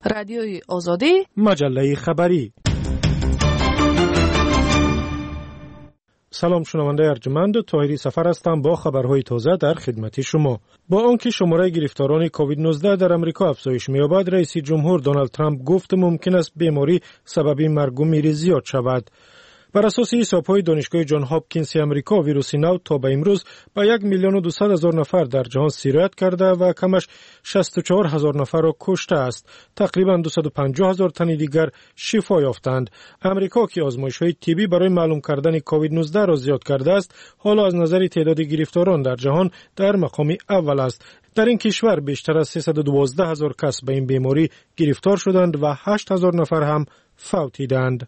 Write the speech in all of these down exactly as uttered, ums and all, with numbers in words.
رادیوی آزادی، مجله خبری. سلام شنونده ارجمند، طاهری سفر هستم با خبرهای تازه در خدمت شما. با آنکه شماره گرفتاران کووید نوزده در امریکا افزایش می‌یابد، رئیس جمهور دونالد ترامپ گفت ممکن است بیماری سبب مرگ و میر زیاد شود. بر اساس حساب‌های دانشگاه جان هاپکینز امریکا، ویروس نو تا به امروز به یک میلیون و دویست هزار نفر در جهان سیرایت کرده و کمش شصت و چهار هزار نفر را کشته است. تقریباً دویست و پنجاه هزار تن دیگر شفا یافتند. امریکا که آزمایش‌های طبی برای معلوم کردن کووید نوزده را زیاد کرده است، حالا از نظر تعداد گرفتاران در جهان در مقام اول است. در این کشور بیشتر از سیصد و دوازده هزار کس به این بیماری گرفتار شدند و هشت هزار نفر هم فوتیدند.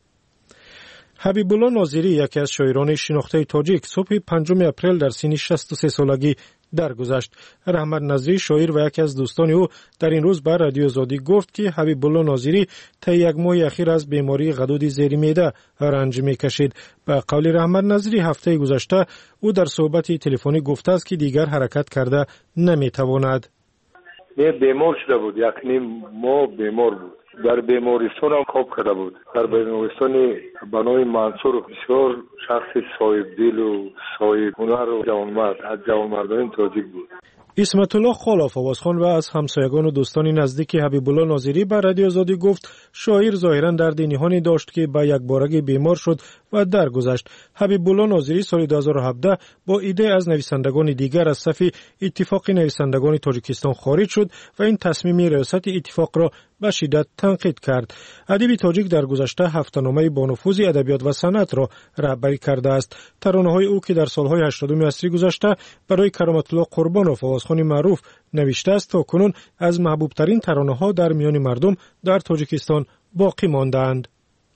حبیب الله ناظری، یکی از شاعران شناخته تاجیک، صبح پنجم اپریل در سن شصت و سه سالگی درگذشت. رحمت نظری، شاعر و یکی از دوستان او، در این روز بر رادیو آزادی گفت که حبیب الله ناظری طی یک ماه اخیر از بیماری غدود زیر معده رنج می‌کشید. به قول رحمت نظری، هفته گذشته او در صحبت تلفنی گفته است که دیگر حرکت کرده نمی‌تواند. بیمار شده بود، یک نیم ماه بیمار بود. در بیمارستان هم خواب کرده بود. در بیمارستان بنای منصور بسیار شخص صاحب دل و صاحب هنر و جوانمرد از جوانمردان تاجیک بود. اسمت الله خلاف آوازخوان و از همسایگان و دوستان نزدیک حبیب الله ناظری بر رادیو آزادی گفت شاعر ظاهرا درد نهانی داشت که با یک بارگی بیمار شد و درگذشت. حبیب الله ناظری سال دو هزار و هفده با ایده از نویسندگان دیگر از صف اتفاق نویسندگان تاجیکستان خارج شد و این تصمیم ریاست اتفاق را به شدت تنقید کرد. ادیب تاجیک در گذشته هفته‌نامه با نفوذ ادبیات و صنعت را رهبری کرده است. ترانه‌های او که در سال‌های هشتادم عصری گذشته برای کرامت الله قربانوف آوازخوان معروف نوشته است، تا کنون از محبوب‌ترین ترانه‌ها در میان مردم در تاجیکستان باقی مانده‌اند.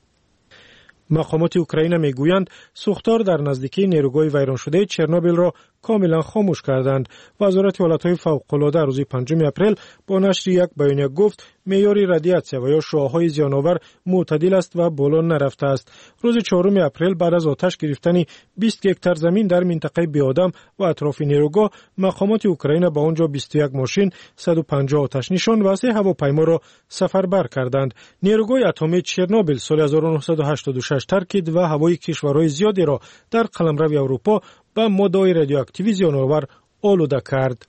مقامات اوکراین میگویند سوختار در نزدیکی نیروگاه ویران شده چرنوبیل را کاملا خاموش کردند. وزارت حالتهای فوق‌العاده روز پنجم اپریل با نشر یک بیانیه گفت معیار رادیاسیون و یا شعاع‌های زیان‌آور معتدل است و بالا نرفته است. روز چهارم اپریل بعد از آتش گرفتن بیست هکتار زمین در منطقه بیادم و اطراف نیروگاه، مقامات اوکراین با آنجا بیست و یک ماشین، صد و پنجاه آتش نشان و سه هواپیما را سفربر کردند. نیروگاه اتمی چرنوبیل سال هزار و نهصد و هشتاد و شش ترکید و هوای کشورهای زیادی را در قلمرو اروپا با ماده‌های رادیواکتیو زیان‌آور آلوده کرد.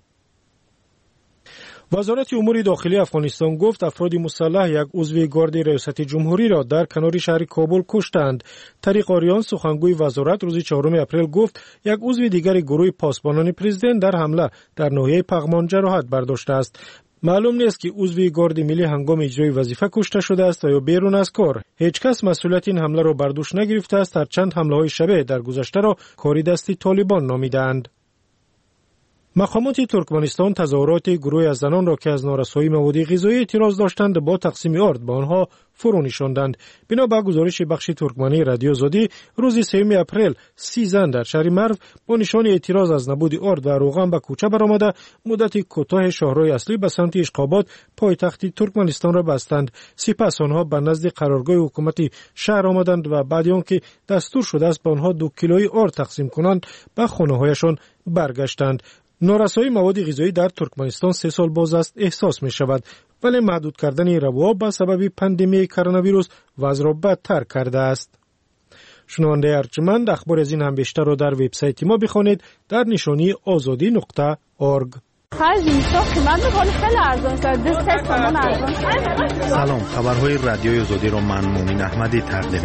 وزارت امور داخلی افغانستان گفت افراد مسلح یک عضو گارد ریاست جمهوری را در کنار شهر کابل کشتند. طریق آریان، سخنگوی وزارت، روز چهارم اپریل گفت یک عضو دیگر گروه پاسبانان پرزیدنت در حمله در ناحیه پغمان جراحت برداشته است. معلوم نیست که عضو گارد ملی هنگام اجرای وظیفه کشته شده است یا بیرون از کار. هیچ کس مسئولیت این حمله را بر دوش نگرفته است، هرچند حمله‌های شبیه در گذشته را کاری دستی طالبان نامیدند. مقامات ترکمنستان تظاهرات گروه از زنان را که از نارسایی مواد غذایی اعتراض داشتند با تقسیم آرد به آنها فرو نشاندند. بنا به گزارش بخش ترکمنی رادیو آزادی، روز سوم اپریل سی زن در شهر مرو با نشان اعتراض از نبود آرد و روغن به کوچه برآمده مدت کوتاه شهرهای اصلی به سمت اشقاباد پایتخت ترکمنستان را بستند. سپس آنها به نزد قرارگاه حکومت شهر آمدند و بعد آنکه دستور شده است به آنها دو کیلوی آرد تقسیم کنند به خانه‌هایشان برگشتند. نارسایی مواد غذایی در ترکمنستان سه سال باز است احساس می شود، ولی محدود کردن روا به سبب پاندمی کرونا ویروس وضع را بدتر کرده است. شنونده ارجمند، اخبار از این هم بیشتر را در وبسایت ما بخوانید در نشانی آزادی نقطه اورگ. سلام، خبرهای رادیوی آزادی را من مومن احمدی تقدیم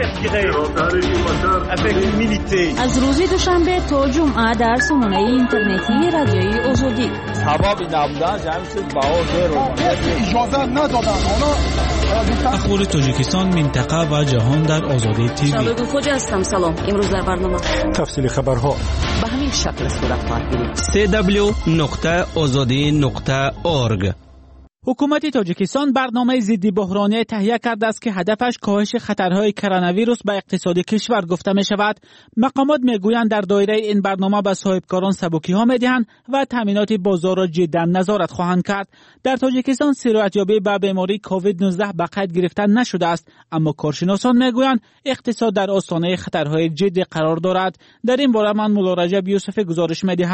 می‌کنم. از روز دوشنبه تا جمعه در سامانه اینترنتی رادیوی آزادی. سبب نبودن جمعیت باور رو اجازه ندادن. اخبار تاجیکستان، منطقه و جهان در آزادی تیوی. شباب کجا هستم؟ سلام. امروز در برنامه تفصیل خبرها به همین شکل صورت خواهد گرفت. سی دبلیو نقطه آزادی نقطه اورگ. حکومت تاجیکستان برنامه ضد بحرانی تهیه کرده است که هدفش کاهش خطرهای کرونا ویروس به اقتصاد کشور گفته می شود. مقامات می گویند در دایره این برنامه به صاحبکاران سبکی ها می دهند و تامینات بازار را جدا نظارت خواهند کرد. در تاجیکستان سرایت یابی به بیماری کووید نوزده به قید گرفته نشده است، اما کارشناسان می گویند اقتصاد در آستانه خطرهای جدی قرار دارد. در این باره من مولا رجب یوسف گزارش می دهم.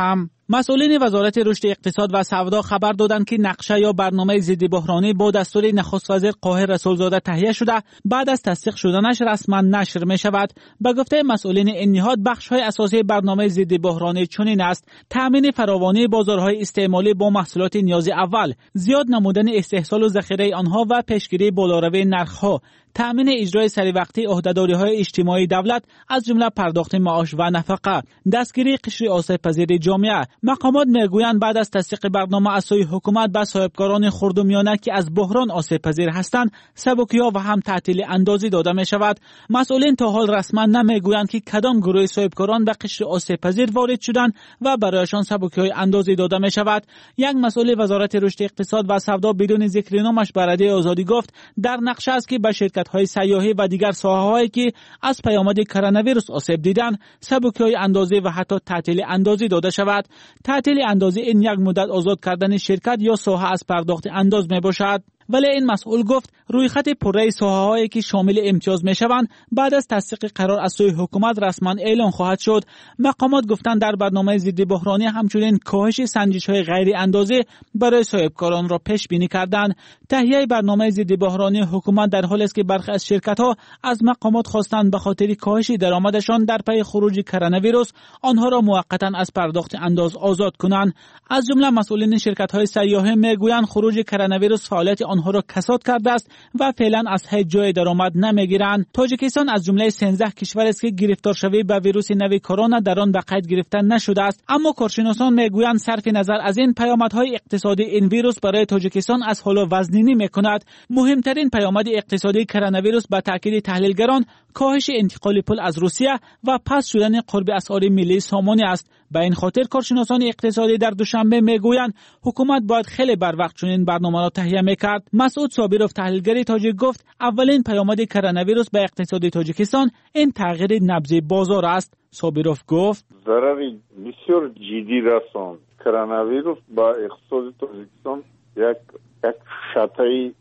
مسئولین وزارت رشد اقتصاد و سودا خبر دادند که نقشه یا برنامه ضد بحرانی با دستور نخست وزیر قاهر رسولزاده تهیه شده بعد از تصدیق شدنش رسما نشر می شود. به گفته مسئولین این نهاد بخش‌های اساسی برنامه ضد بحرانی چنین است: تامین فراوانی بازارهای استعمالی با محصولات نیاز اول، زیاد نمودن استحصال و ذخیره آنها و پیشگیری بالاروی نرخ‌ها، تأمین اجرای سریوقتی عهده‌داری‌های اجتماعی دولت از جمله پرداخت معاش و نفقه، دستگیری قشر آسیب‌پذیر جامعه. مقامات میگویند بعد از تصدیق برنامه از سوی حکومت به صاحبکاران خرد و میانه که از بحران آسیب‌پذیر هستند سبوکی‌ها و هم تعطیل اندازی داده می شود. مسئولین تا حال رسما نمیگویند که کدام گروه صاحبکاران به قشر آسیب‌پذیر وارد شدند و برایشان سبوکی‌های اندازی داده می شود. یک مسئول وزارت رشد اقتصاد و سودا بدون ذکر نامش به رادیوی آزادی گفت در نقشه است که به شرکت‌های سیاحی و دیگر ساحه‌هایی که از پیامد کرونا ویروس آسیب دیدند سبوکی‌های اندازی و حتی تعطیل اندازی داده شود. تعطیل اندازی این یک مدت آزاد کردن شرکت یا ساحه از پرداخت انداز می باشد. ولی این مسئول گفت روی خط پره ساحه‌هایی که شامل امتیاز می‌شوند بعد از تصدیق قرار از سوی حکومت رسما اعلام خواهد شد. مقامات گفتند در برنامه ضد بحرانی همچنین کاهش سنجش‌های غیر اندازه برای صاحبکاران را پیش بینی کردند. تهیه برنامه ضد بحرانی حکومت در حالی است که برخی از شرکت‌ها از مقامات خواستند به خاطر کاهش درآمدشان در پی خروج کرونا ویروس آنها را موقتا از پرداخت انداز آزاد کنند. از جمله مسئولین شرکت‌های سیاحی میگویند خروج کرونا ویروس فعالیت آنها را کساد کرده است و فعلا از هیچ جای درآمد نمیگیرند. تاجیکستان از جمله سیزده کشور است که گرفتار شوی به ویروس نوی کرونا در آن به قید گرفته نشده است. اما کارشناسان میگویند صرف نظر از این پیامدهای اقتصادی این ویروس برای تاجیکستان از حالا وزنی میکند. مهمترین پیامد اقتصادی کرونا ویروس به تاکید تحلیلگران کاهش انتقال پول از روسیه و پس شدن قرب اسعار ملی سامانی است. به این خاطر کارشناسان اقتصادی در دوشنبه میگویند حکومت باید خیلی بر وقت چنین برنامه را تهیه میکرد. مسعود صابروف تحلیلگر تاجیک گفت اولین پیامد کرونا ویروس به اقتصاد تاجیکستان این تغییر نبض بازار است. صابروف گفت ضرری بسیار جدی رساند. کرونا ویروس با اقتصاد تاجیکستان یک یک شتای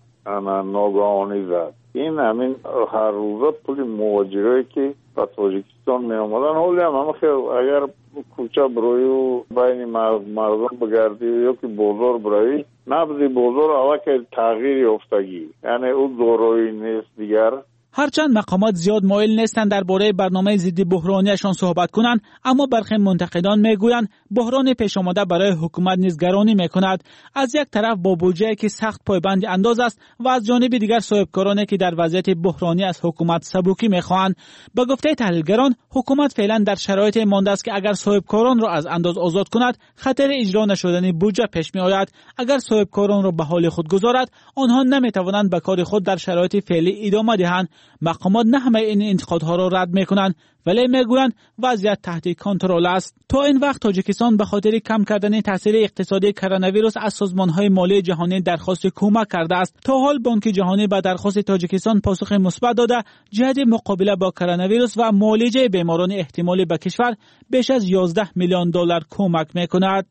ناگهانی زد. این همین هر روزه پول مهاجرایی که به تاجیکستان می آمدن حالی هم همه خیلی اگر کوچه برای و بین مردم بگردی یا که بازار برای نبض بازار اول که تغییری افتگی یعنی او دارایی نیست دیگر. هرچند مقامات زیاد مایل نیستند درباره برنامه ضد بحرانیشان صحبت کنند، اما برخی منتقدان میگویند بحران پیش آمده برای حکومت نیز گرانی میکند. از یک طرف با بودجه که سخت پایبند انداز است و از جانب دیگر صاحبکارانی که در وضعیت بحرانی از حکومت سبوکی میخواهند. به گفته تحلیلگران حکومت فعلا در شرایط مانده است که اگر صاحبکاران را از انداز آزاد کند خطر اجرا نشدن بودجه پیش میآید. اگر صاحبکاران را به حال خود گذارد آنها نمیتوانند به کار خود در شرایط فعلی ادامه دهند. مقامات نه همه این انتقادها را رد میکنند ولی میگویند وضعیت تحت کنترل است. تا این وقت تاجیکستان به خاطر کم کردن تاثیر اقتصادی کرونا ویروس از سازمان‌های مالی جهانی درخواست کمک کرده است. تا حال بانک جهانی به درخواست تاجیکستان پاسخ مثبت داده جهت مقابله با کرونا ویروس و معالجه بیماران احتمالی به کشور بیش از یازده میلیون دلار کمک میکند.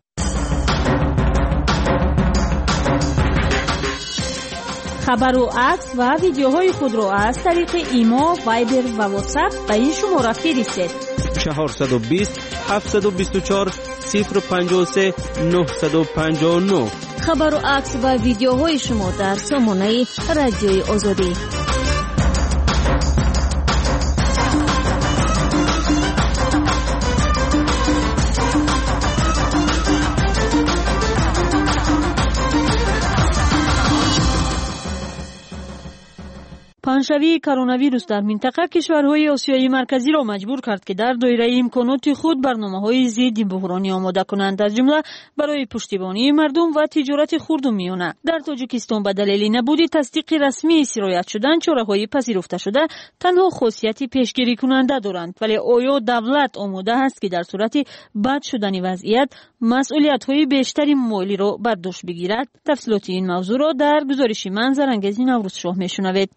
خبر و عکس و ویدیوهای خود را از طریق ایما، وایبر و واتساپ به این شماره فرستید: چهارصد و بیست هفتصد و بیست و چهار صفر پنجاه و سه نهصد و پنجاه و نه. خبر و عکس و ویدیوهای شما در سامانه رادیوی آزادی. پنشوی کرونا ویروس در منطقه کشورهای آسیای مرکزی را مجبور کرد که در دایره امکانات خود برنامه‌های ضد بحرانی آماده کنند، از جمله برای پشتیبانی مردم و تجارت خرد و میانه. در تاجیکستان به دلیل نبود تصدیق رسمی سرایت شدن چاره‌های پذیرفته شده تنها خاصیت پیشگیری کننده دارند، ولی آیا دولت آماده است که در صورت بد شدن وضعیت مسئولیت‌های بیشتری مالی را بر دوش بگیرد؟ تفصیلات این موضوع را در گزارش من زرنگزی نوروز شاه میشنوید. در حالی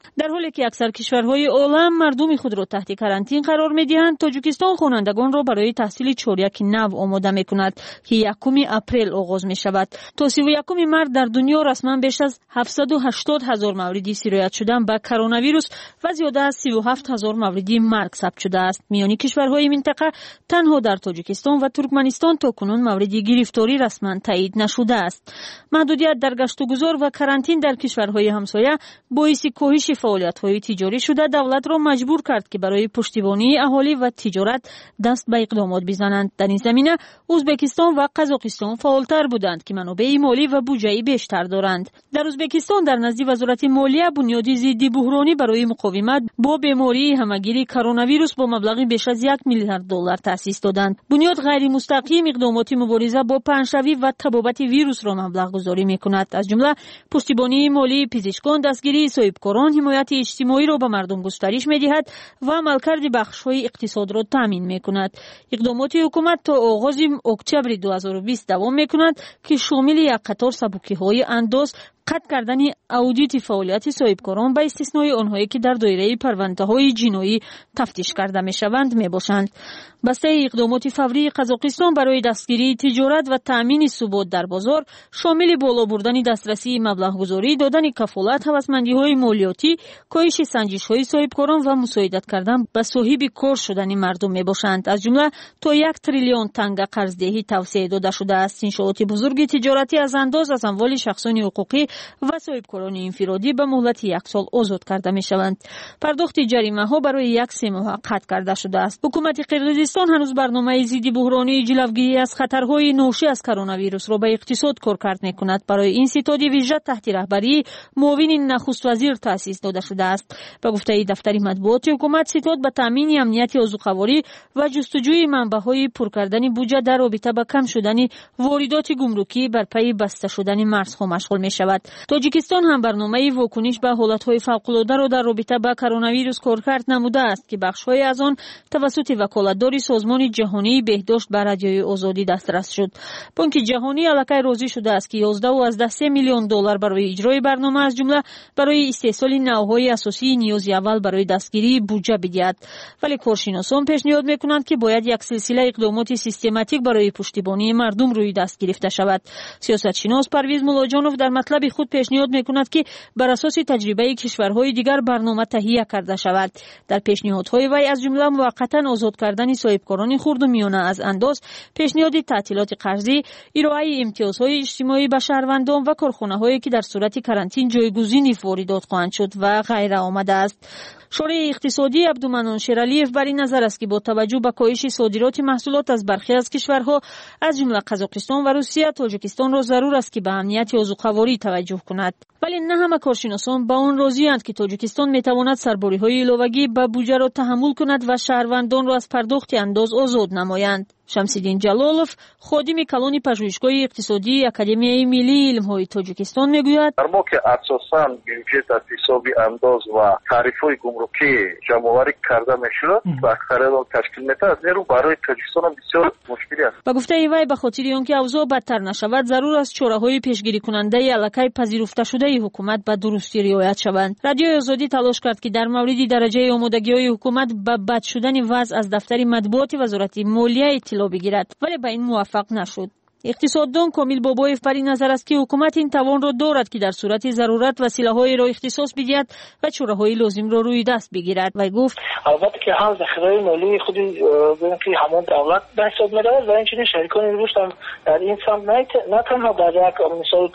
حالی که اکثر کشورهای عالم مردم خود را تحت کرانتین قرار می‌دهند، تاجیکستان خوانندگان را برای تحصیل چهارک نو آماده می‌کند که یکم اپریل آغاز می‌شود. تا سی و یکم مارس در دنیا رسما بیش از هفتصد و هشتاد هزار موردی سیرایت شدن با کرونا ویروس و زیاده از سی و هفت هزار موردی مرگ ثبت شده است. میان کشورهای منطقه تنها در تاجیکستان و ترکمنستان تا کنون موردی گرفتاری رسما تایید نشده است. محدودیت در گشت و گذار و کرانتین در کشورهای همسایه باعث کاهش فعالیت‌های تجاری شده دولت را مجبور کرد که برای پشتیبانی اهالی و تجارت دست به اقدامات بزنند. در این زمینه ازبکستان و قزاقستان فعالتر بودند که منابع مالی و بودجه بیشتر دارند. در ازبکستان در نزد وزارت مالیه بنیاد ضد بحرانی برای مقاومت با بیماری همگیری کرونا ویروس با مبلغ بیش از یک میلیارد دلار تأسیس دادند. بنیاد غیر مستقیم اقدامات مبارزه با پنجشوی و تبابت ویروس را مبلغ گذاری می‌کند. از جمله پشتیبانی مالی پزشکان، دستگیری صاحبکاران، حمایت اجتماعی را به مردم گسترش می‌دهد و عملکرد بخش‌های اقتصاد را تامین می‌کند. اقدامات حکومت تا آغاز اکتبر دو هزار و بیست دوام می‌کند که شامل یک قطار سبکی‌های انداز، قطع کردن اودیت فعالیت صاحبکاران به استثنای آنهایی که در دایره پرونده‌های جنایی تفتیش کرده می‌شوند می‌باشند. بسته اقدامات فوری قزاقستان برای دستگیری تجارت و تأمین ثبات در بازار شامل بالا بردن دسترسی مبلغ‌گذاری، دادن کفالت، هوسمندی‌های مالیاتی، کاهش سنجش‌های صاحبکاران و مساعدت کردن به صاحب کار شدن مردم می‌باشند. از جمله تا یک تریلیون تنگ قرضدهی توسعه داده شده است. انشاءات بزرگ تجارتی از انداز از اموال شخصان حقوقی و صاحبکاران انفرادی به مهلت یک سال آزاد کرده می شوند. پرداخت جریمه ها برای یک سه ماه قطع کرده شده است. حکومت قرقیزستان هنوز برنامه ضد بحرانی جلوگیری از خطرهای ناشی از کرونا ویروس را به اقتصاد کارکرد می کند. برای این ستاد ویژه تحت رهبری معاون نخست وزیر تأسیس داده شده است. به گفته دفتر مطبوعات حکومت، ستاد به تامین امنیت عضوخواری و جستجوی منبع‌های پر کردن بودجه در رابطه با کم شدن واردات گمرکی بر پای بسته شدن مرزها مشغول می شود. تاجیکستان هم برنامه واکنش به حالت‌های فوق‌العاده را در رابطه با کرونا ویروس کارکرد نموده است که بخش‌های از آن توسط وکالتدار سازمان جهانی بهداشت به رادیوی آزادی دسترس شد. بانک جهانی الکی راضی شده است که یازده و از سه میلیون دلار برای اجرای برنامه از جمله برای استحصال نوع‌های اساسی نیاز اول برای دستگیری بودجه بدهد. ولی کارشناسان پیشنهاد می‌کنند که باید یک سلسله اقدامات سیستماتیک برای پشتیبانی مردم روی دست گرفته شود. سیاستشناس پرویز ملاجانوف در مطلب خود پیشنهاد می‌کند که بر اساس تجربه کشورهای دیگر برنامه تهیه کرده شود. در پیشنهادهای وی از جمله موقتا آزاد کردن صاحبکاران خرد و میانه از انداز، پیشنهاد تعطیلات قرضی، ارائه امتیازهای اجتماعی به شهروندان و کارخانه‌هایی که در صورت کرانتین جایگزین واردات خواهند شد و غیره آمده است. شورای اقتصادی عبدالمنان شیرالیف بر این نظر است که با توجه به کاهش صادرات محصولات از برخی از کشورها از جمله قزاقستان و روسیه، تاجیکستان را ضرور است که به امنیت عضوخواری توجه کند. ولی نه همه کارشناسان با آن راضی‌اند که تاجیکستان میتواند سرباری‌های علاوه‌ای به بودجه را تحمل کند و شهروندان را از پرداخت انداز آزاد نمایند. شمس‌الدین جلالов، خادم کلون پژوهشگاه اقتصادی اکادمیای ملی علم‌های تاجیکستان میگوید: در ما که اساساً بودجه از حساب انداز و تعرفه‌های گمرکی جمع‌آوری کرده میشود و اکثریت آن تشکیل می‌دهد، از نیرو برای تاجیکستان بسیار مشکلی است. با گفته وی به خاطر آنکه اوضاع بدتر نشود ضرور است چاره‌های پیشگیری کننده الکی پذیرفته شده حکومت به درستی رعایت شوند. رادیوی آزادی تلاش کرد که در مورد درجه آمادگی‌های حکومت به بد شدن وضع از دفتر مطبوعات وزارت مالیه اطلاع بگیرد، ولی به این موفق نشد. اقتصاددان کامیل بابایف بر این نظر است که حکومت این توان را دارد که در صورت ضرورت وسیله‌های را اختصاص بدهد و چاره‌های لازم را روی دست بگیرد. و گفت البته که هم ذخیره مالی خودی ببین که همون دولت به حساب می‌رود و اینجوری شریکان روش هم در این سمت نه تنها در یک مثال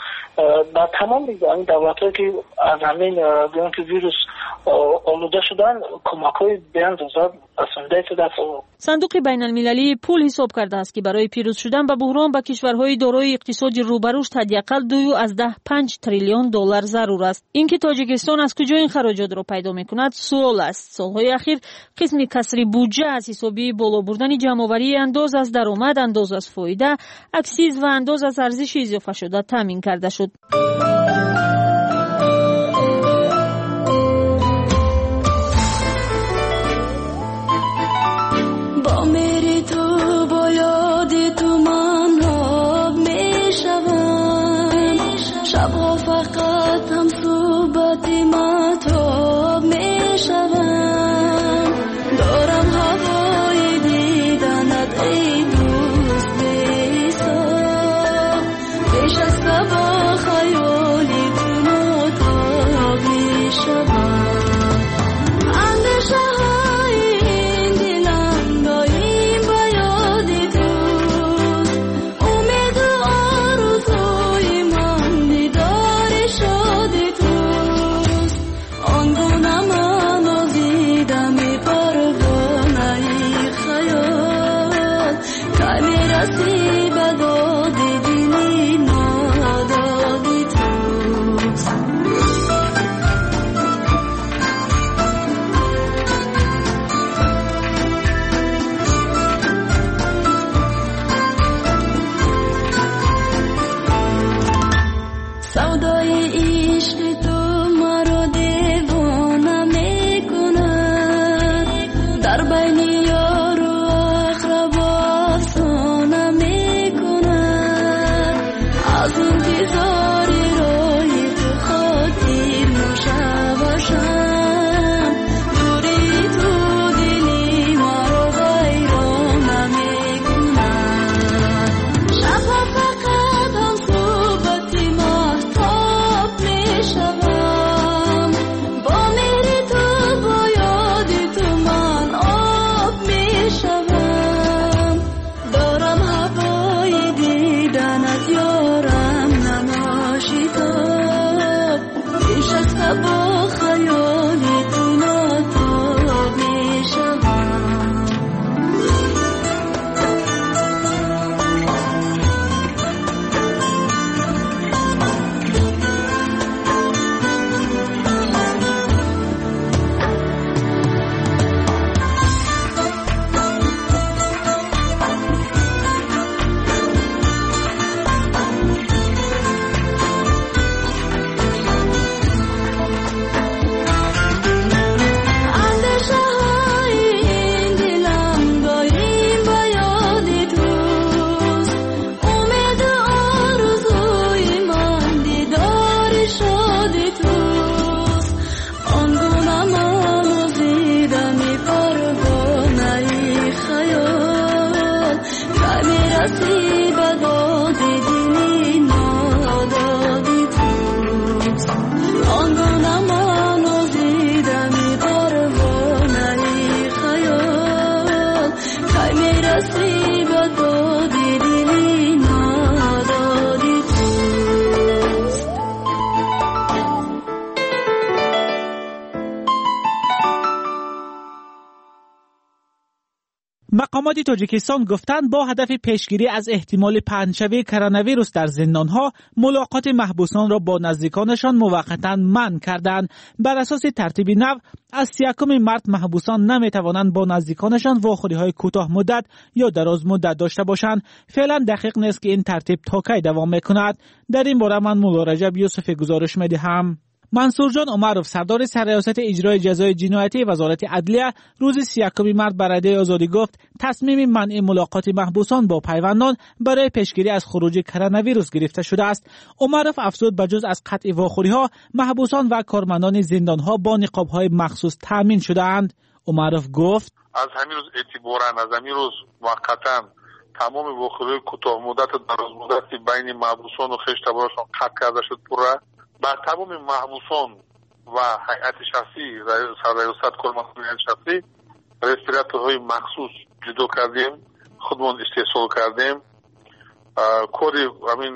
با تمام این دولت‌هایی که از همین ببین که ویروس آلوده شدن کمک‌های بیاندازه رسانده شده. صندوق بین‌المللی پول حساب کرده است که برای پیروز شدن به بحران به کشورهای دارای اقتصاد روبروش حداقل دو از ده پنج تریلیون دلار ضرور است. اینکه تاجیکستان از کجا این خراجات را پیدا می‌کند سوال است. سالهای اخیر قسم کسری بودجه از حسابی بالا بردن جمع‌آوری انداز از درآمد، انداز از فایده، اکسیز و انداز از ارزش اضافه شده تامین کرده شد. شبها فقط هم صحبت ما تو مقامات تاجیکستان گفتند با هدف پیشگیری از احتمال پهن‌شوی کرونا ویروس در زندانها، ملاقات محبوسان را با نزدیکانشان موقتا منع کردند. بر اساس ترتیب نو از سی و یکم مارس محبوسان نمیتوانند با نزدیکانشان واخوری‌های کوتاه مدت یا دراز مدت داشته باشند. فعلا دقیق نیست که این ترتیب تا کی دوام میکند. در این باره من مولا رجب یوسف گزارش میدهم. منصور جان عمرov سردار سرریاست اجرای جزای جنایتی وزارت عدلیه روز سی و یکم مارس به رادیو آزادی گفت تصمیم منع ملاقات محبوسان با پیوندان برای پیشگیری از خروج کرونا ویروس گرفته شده است. عمرov افزود بجز از قطع واخوری‌ها، محبوسان و کارمندان زندان‌ها با نقاب‌های مخصوص تامین شده‌اند. عمرov گفت از همین روز اعتباراً از همین روز موقتاً تمام واخوری‌های کوتاه مدت و دراز مدتی بین محبوسان و خشتبارشان قطع کرده شد. پورا بر تمام محبوسان و هیئت شخصی سرریاست کارمندان هیئت شخصی رستوراتورهای مخصوص جدا کردیم، خودمان استحصال کردیم. کاری همین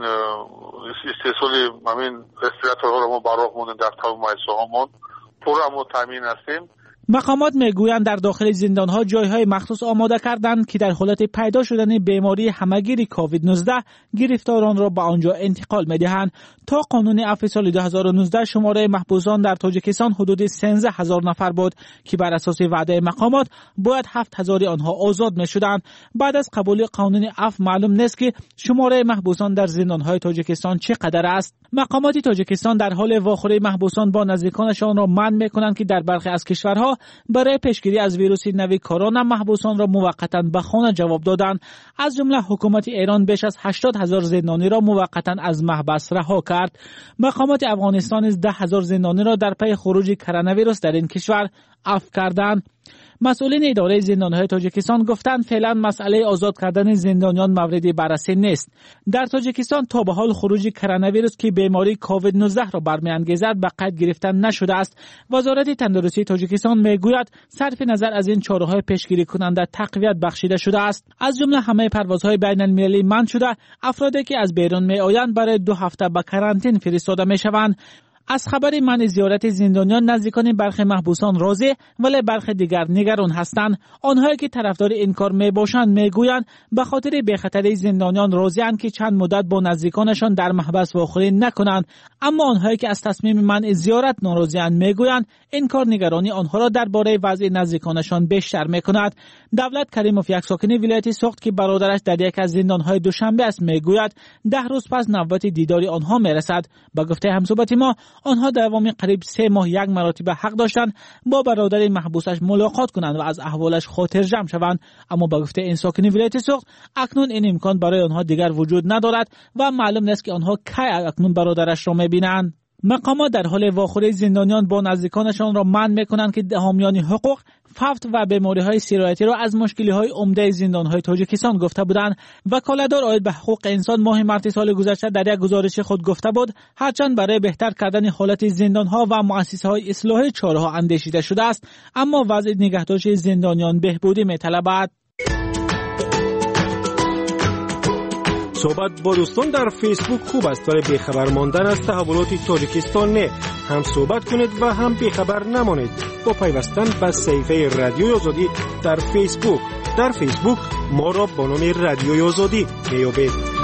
استحصال همین رستوراتورها را ما برای ماندیم در تمام مؤسسه‌هامون پورا ما تامین هستیم. مقامات میگویند در داخل زندان‌ها جای‌های مخصوص آماده کردند که در حالت پیدا شدن بیماری همه‌گیر کووید نوزده گرفتاران را به آنجا انتقال می‌دهند. تا قانون عفو سال دو هزار و نوزده شماره محبوسان در تاجیکستان حدود سیزده هزار نفر بود که بر اساس وعده مقامات باید هفت هزار آنها آزاد می‌شدند. بعد از قبول قانون عفو معلوم نیست که شماره محبوسان در زندان‌های تاجیکستان چقدر است. مقامات تاجیکستان در حال واخوری محبوسان با نزدیکانشان را منع می‌کنند که در برخی از کشورها برای پیشگیری از ویروس نوی کرونا محبوسان را موقتا به خانه جواب دادند. از جمله حکومت ایران بیش از هشتاد هزار زندانی را موقتا از محبس رها کرد. مقامات افغانستان ده هزار زندانی را در پی خروج کرونا ویروس در این کشور عفو کردند. مسئولین اداره زندان‌های تاجیکستان گفتند فعلا مسئله آزاد کردن زندانیان مورد بررسی نیست. در تاجیکستان تا به حال خروج کرونا ویروس که بیماری کووید نوزده را برمی‌انگیزد به قید گرفتن نشده است. وزارت تندرستی تاجیکستان میگوید صرف نظر از این چاره‌های پیشگیری کننده تقویت بخشیده شده است. از جمله همه پروازهای بین‌المللی منع شده، افرادی که از بیرون می‌آیند برای دو هفته به کرانتین فرستاده می‌شوند. از خبر منع زیارت زندانیان نزدیکان برخی محبوسان راضی ولی برخی دیگر نگران هستند. آنهایی که طرفدار این کار میباشند میگویند به خاطر بی‌خطری زندانیان راضی‌اند که چند مدت با نزدیکانشان در محبس واخوری نکنند، اما آنهایی که از تصمیم منع زیارت ناراضی‌اند میگویند این کار نگرانی آنها را درباره وضع نزدیکانشان بیشتر میکند. دولت کریموف یک ساکن ولایت سوخت که برادرش در یک از زندان‌های دوشنبه است میگوید ده روز پس نوبت دیداری آنها میرسد. با گفته همصحبت ما آنها دوام قریب سه ماه یک مرتبه حق داشتند با برادر محبوسش ملاقات کنند و از احوالش خاطر جمع شوند، اما با گفته این ساکن ولایت سوخت اکنون این امکان برای آنها دیگر وجود ندارد و معلوم نیست که آنها کی اکنون برادرش را میبینند. مقامات در حال واخوری زندانیان با نزدیکانشان را منع میکنند که حامیان حقوق فوت و بیماری‌های سرایتی را از مشکل‌های عمده زندان‌های تاجیکستان گفته بودند. وکالتدار عاید به حقوق انسان ماه مارس سال گذشته در یک گزارش خود گفته بود هرچند برای بهتر کردن حالت زندان‌ها و مؤسسه‌های اصلاحی چاره‌ها اندیشیده شده است، اما وضع نگهداشت زندانیان بهبودی می‌طلبد. صحبت با دوستان در فیسبوک خوب است ولی بیخبر ماندن از تحولات تاجیکستان نه. هم صحبت کنید و هم بیخبر نمانید با پیوستن به صفحه رادیوی آزادی در فیسبوک. در فیسبوک ما را با نام رادیوی آزادی میابید.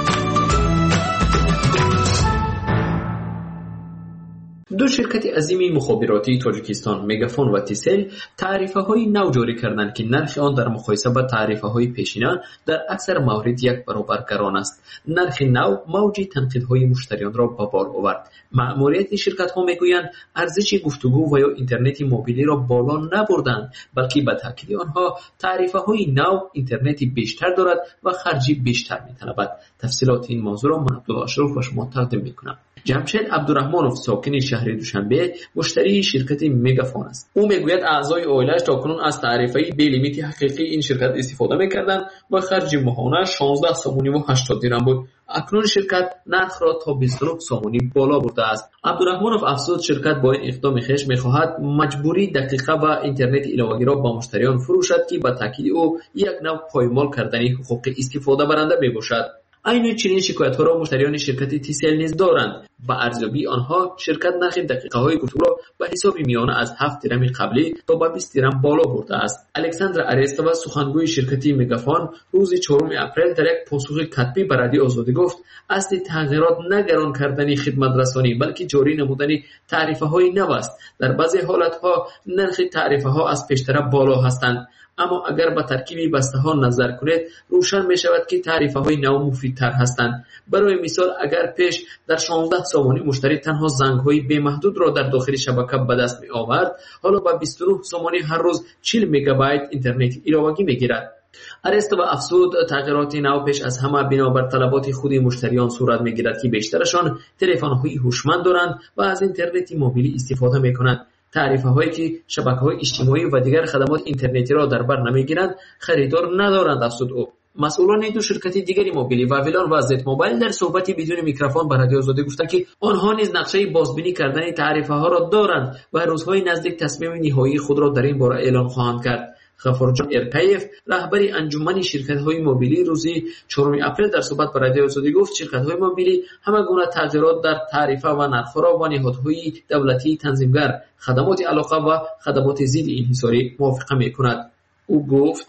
دو شرکت عظیم مخابراتی تاجیکستان مگافون و تیسل تعرفه های نو جاری کردند که نرخ آن در مقایسه با تعرفه های پیشینه در اکثر موارد یک برابر گران است. نرخ نو موج تنقیدهای مشتریان را به بار آورد. مأموریت شرکت ها میگویند ارزش گفتگو و یا اینترنت موبیلی را بالا نبردند بلکه به تاکید آنها تعرفه های نو اینترنت بیشتر دارد و خرجی بیشتر میطلبد. تفصیلات این موضوع را من عبدالله اشرف و شما تقدیم میکنم. جمشید عبدالرحمنوف ساکن شهر دوشنبه مشتری شرکت مگافون است. او میگوید اعضای عائله‌اش تاکنون از تعرفه بی لیمیت حقیقی این شرکت استفاده میکردند و خرج ماهانه شانزده سومونی و هشتاد درم بود. اکنون شرکت نرخ را تا بیست و نه سومونی بالا برده است. عبدالرحمنوف افزود شرکت با این اقدام خویش میخواهد مجبوری دقیقه و اینترنت علاوه‌ای را با مشتریان فروشد که به تاکید او یک نوع پایمال کردن حقوق استفاده برنده میباشد. این چنین شکایت‌ها را مشتریان شرکت تیسل نیز دارند. با ارزیابی آنها شرکت نرخ دقیقه‌های گفتگو را به حساب میانه از هفت درم قبلی تا به بیست درم بالا برده است. الکساندر ارستوا سخنگوی شرکت مگافون روز چهارم اپریل در یک پاسخ کتبی به رادیو آزادی گفت اصل تغییرات نه گران کردن خدمت رسانی بلکه جاری نمودن تعرفه‌های نو است. در بعضی حالت‌ها نرخ تعرفه‌ها از پیشتر بالا هستند. اما اگر با ترکیب بسته ها نظر کنید روشن می شود که تعرفه های نو مفیدتر هستند. برای مثال اگر پیش در شانزده سومانی مشتری تنها زنگ های بی محدود را در داخل شبکه به دست می آورد، حالا با بیست و نه سومانی هر روز چهل مگابایت اینترنت علاوگی می گیرد. ارست و افزود تغییرات نو پیش از همه بنابر طلبات خود مشتریان صورت می گیرد که بیشترشان تلفن های هوشمند دارند و از اینترنت موبیلی استفاده می کنند. تعرفه هایی که شبکه‌های اجتماعی و دیگر خدمات اینترنتی را در بر نمیگیرند خریدار ندارند. افزود او. مسئولان دو شرکت دیگری موبیلی واویلان و زد موبایل در صحبتی بدون میکروفون به رادیو آزادی گفتند که آنها نیز نقشه بازبینی کردن تعرفه ها را دارند و روزهای نزدیک تصمیم نهایی خود را در این باره اعلام خواهند کرد. غفورجان ارکایف رهبر انجمن شرکت‌های موبیلی روزی چهارم اپریل در صحبت با رادیو آزادی گفت شرکت‌های موبیلی همه گونه تغییرات در تعرفه و نرخ‌ها و نهادهای دولتی تنظیمگر خدمات علاقه و خدمات ضد انحصاری موافقه می‌کند. او گفت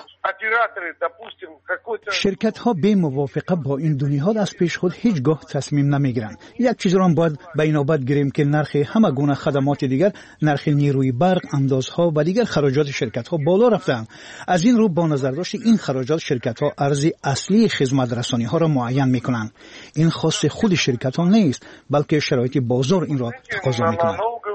شرکت ها به موافقه با این دو نهاد از پیش خود هیچگاه تصمیم نمیگیرند. یک چیز را باید به این نوبت گیریم که نرخ همه گونه خدمات دیگر، نرخ نیروی برق، اندازها و دیگر خراجات شرکت ها بالا رفتند. از این رو با نظر داشت این خراجات شرکت ها ارز اصلی خدمت رسانی ها را معین میکنند. این خاص خود شرکت ها نیست بلکه شرایط بازار این را تقاضا میکنند.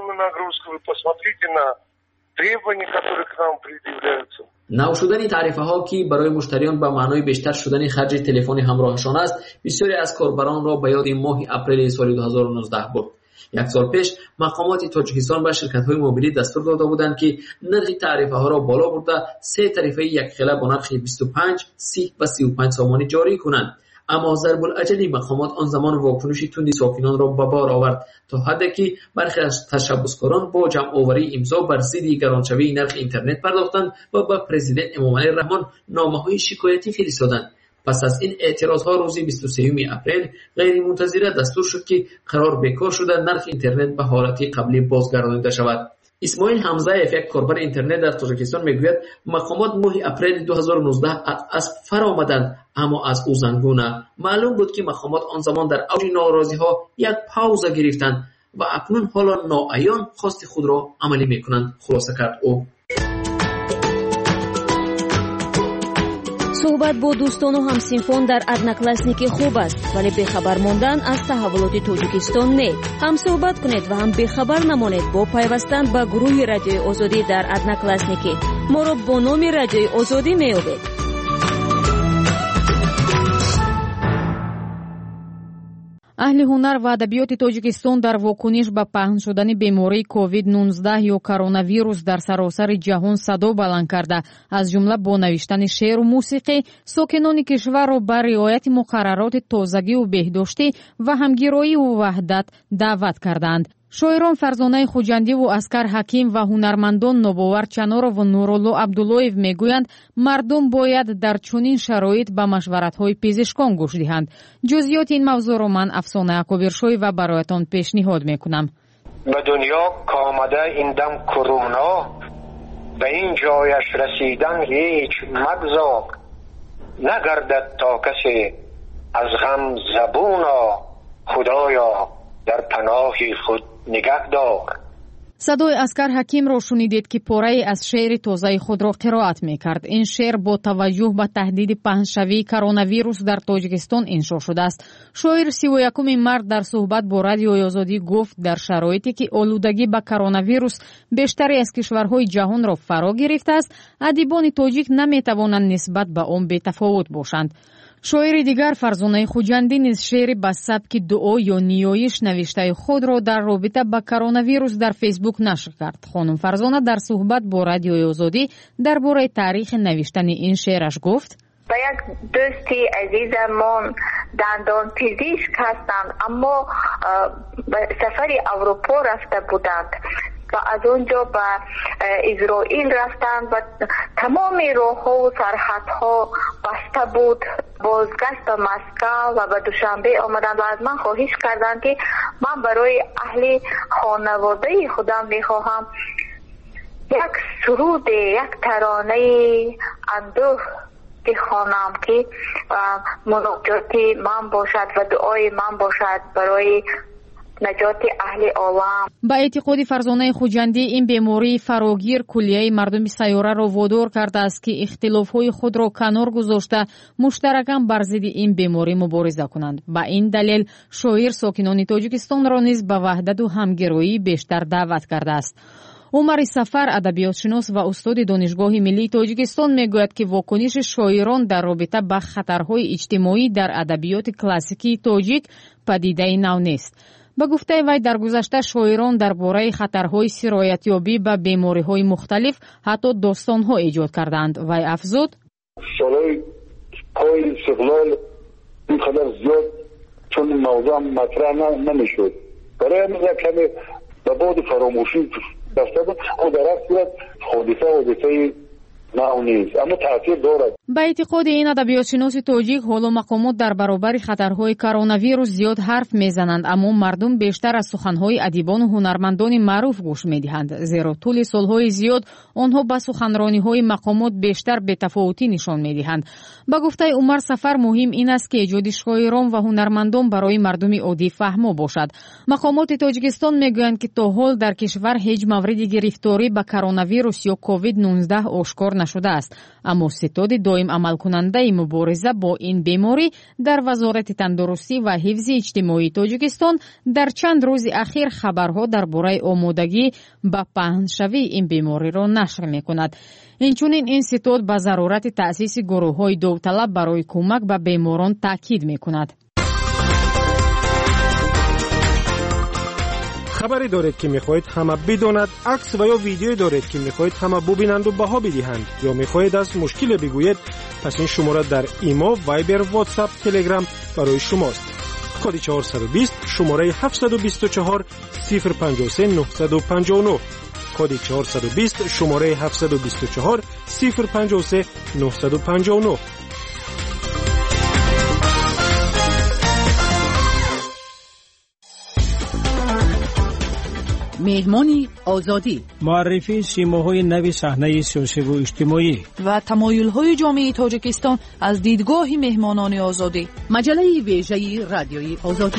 نو شدن تعرفه ها که برای مشتریان به معنای بیشتر شدن خرج تلفن همراهشان است، بسیاری از کاربران را به یاد ماه اپریل سال دو هزار و نوزده برد. یک سال پیش مقامات تاجیکستان به شرکت‌های موبیلی دستور داده بودند که نرخ تعرفه ها را بالا برده سه تعرفه یک خله با نرخ بیست و پنج، سی و سی و پنج سومانی جاری کنند. اما ضرب الاجل مقامات آن زمان واکنش تندی ساکنان را به بار آورد تا حدی که برخی از تشبثکاران با جمع آوری امضا بر ضد گرانشوی نرخ اینترنت پرداختند و به پرزیدنت امامعلی رحمان نامه‌های شکایتی فرستادند. پس از این اعتراضها روز بیست و سوم اپریل غیر منتظره دستور شد که قرار بیکار شده نرخ اینترنت به حالت قبلی بازگردانیده شود. اسماعیل حمزه‌یف یک کاربر اینترنت در تاجیکستان میگوید مقامات ماه اپریل دو هزار و نوزده از فر آمدند اما از او زنگونه. معلوم بود که مقامات آن زمان در اوج ناراضی‌ها یک پاوزه گرفتند و اکنون حالا ناعیان خواست خود را عملی میکنند. خلاصه کرد او. صحبت با دوستان و همسینفون در ادناکلاسنیک خوب است ولی بخبر ماندن از تحولات تاجیکستان نه. هم صحبت کنید و هم بخبر نمانید با پیوستن به گروه رادیوی آزادی در ادناکلاسنیک. ما را با نام رادیوی آزادی میابید. اهل هنر و ادبیات تاجیکستان در واکنش به پهن شدن بیماری کووید نوزده یا کرونا ویروس در سراسر جهان صدا بلند کرده، از جمله با نوشتن شعر و موسیقی ساکنان کشور را به رعایت مقررات تازگی و بهداشتی و همگرایی و وحدت دعوت کردند. шоирон фарзонаи хуҷандиву аскар ҳаким ва ҳунармандон нобовар чаноров ва нурулло абдуллоев мегӯянд мардум бояд дар чунин шароит ба машваратҳои пезишкон гӯш диҳанд. ҷузъиёти ин мавзӯъро ман Афсона Акобиршоева бароятон пешниҳод мекунам. ба дунё комада ин дам кӯруно, ба ин ҷояш расидан ҳеҷ магзор. нагардад то касе аз ғам забуно, худоё дар паноҳи худ нигоҳ дор. садои аскар ҳакимро шунидед, ки порае аз шеъри тозаи худро қироат мекард. ин шеър бо таваҷҷӯҳ ба таҳдиди паҳншавии коронавирус дар Тоҷикистон иншо шудааст. шоир сиву якуми март дар суҳбат бо Радиои Озодӣ гуфт, дар шароите ки олудагӣ ба коронавирус бештаре аз кишварҳои ҷаҳонро фаро гирифтааст, адибони тоҷик наметавонанд нисбат ба он бетафовут бошанд. шоири дигар Фарзонаи Хуҷандӣ низ шеъри ба сабки дуо ё ниёиш навиштаи худро дар робита ба коронавирус дар Фейсбук нашр кард. хонум Фарзона дар суҳбат бо Радиои Озодӣ дар бораи таърихи навиштани ин шеъраш гуфт: ба як дӯсти азизамон дандонпизишк ҳастанд, аммо ба сафари Аврупо рафта буданд و از اونجا به اسرائیل رفتن و تمام راه‌ها و سرحدها بسته بود. بازگشت به مسکو و به دوشنبه آمدن و از من خواهش کردند که من برای اهل خانواده خودم میخواهم یک سرود، یک ترانه اندوه بخوانم که مناجات من باشد و دعای من باشد برای نجات اهل عالم. با اعتقاد فرزانه خوجندی این بیماری فراگیر کلیه مردم سیاره را وادار کرده است که اختلاف‌های خود را کنار گذاشته مشترکاً بر ضد این بیماری مبارزه کنند. با این دلیل شاعر ساکنان تاجیکستان را نیز به وحدت و همگرایی بیشتر دعوت کرده است. عمر سفر ادبیاتشناس و استاد دانشگاه ملی تاجیکستان میگوید که واکنش شاعران در رابطه با خطرهای اجتماعی در ادبیات کلاسیکی تاجیک پدیده نو نیست. با گفته وی در گذشته شاعران درباره خطرهای سرایتیابی به بیماری‌های مختلف حتی داستان‌ها ایجاد کردند. وی افزود: سالهای پای استقلال اینقدر زیاد چون موضوع مطرح نمیشد. برای همین کمی به بعد فراموشی رفته بود و در اصل صورت حادثه حادثه نو نیست، اما تاثیر دارد. با اعتقاد این ادبیاتشناس تاجیک حالا مقامات در برابر خطرهای کرونا زیاد حرف میزنند، اما مردم بیشتر از سخنهای ادیبان و هنرمندان معروف گوش میدهند، زیرا طول سالهای زیاد آنها با سخنرانی‌های مقامات بیشتر بی‌تفاوتی نشان میدهند. با گفته عمر سفر مهم این است که ایجاد شاعران و هنرمندان برای مردم عادی فهمو باشد. مقامات تاجیکستان میگویند که تا حال در کشور هیچ مورد گرفتاری به کرونا یا کووید نوزده آشکار نشده است، اما ستاد دائم عمل کننده مبارزه با این بیماری در وزارت تندرستی و حفظ اجتماعی تاجیکستان در چند روز اخیر خبرها درباره آمادگی به پهنشوی این بیماری را نشر میکند. اینچنین این ستاد به ضرورت تأسیس گروه‌های داوطلب برای کمک به بیماران تاکید میکند. خبری دارید که میخواهید همه بداند، عکس و یا ویدیویی دارید که میخواهید همه ببینند و بها بدهند، یا میخواهید از مشکل بگویید، پس این شماره در ایمو، وایبر، واتساپ، تلگرام برای شماست. کد چهارصد و بیست شماره هفتصد و بیست و چهار صفر پنجاه و سه نهصد و پنجاه و نه. کد چهارصد و بیست شماره هفتصد و بیست و چهار صفر پنجاه و سه نهصد و پنجاه و نه. مهمانی آزادی، معرفی سیماهای نوی صحنه سیاسی و اجتماعی و تمایل‌های جامعه تاجیکستان از دیدگاه مهمانان آزادی. مجله ویژه رادیوی آزادی.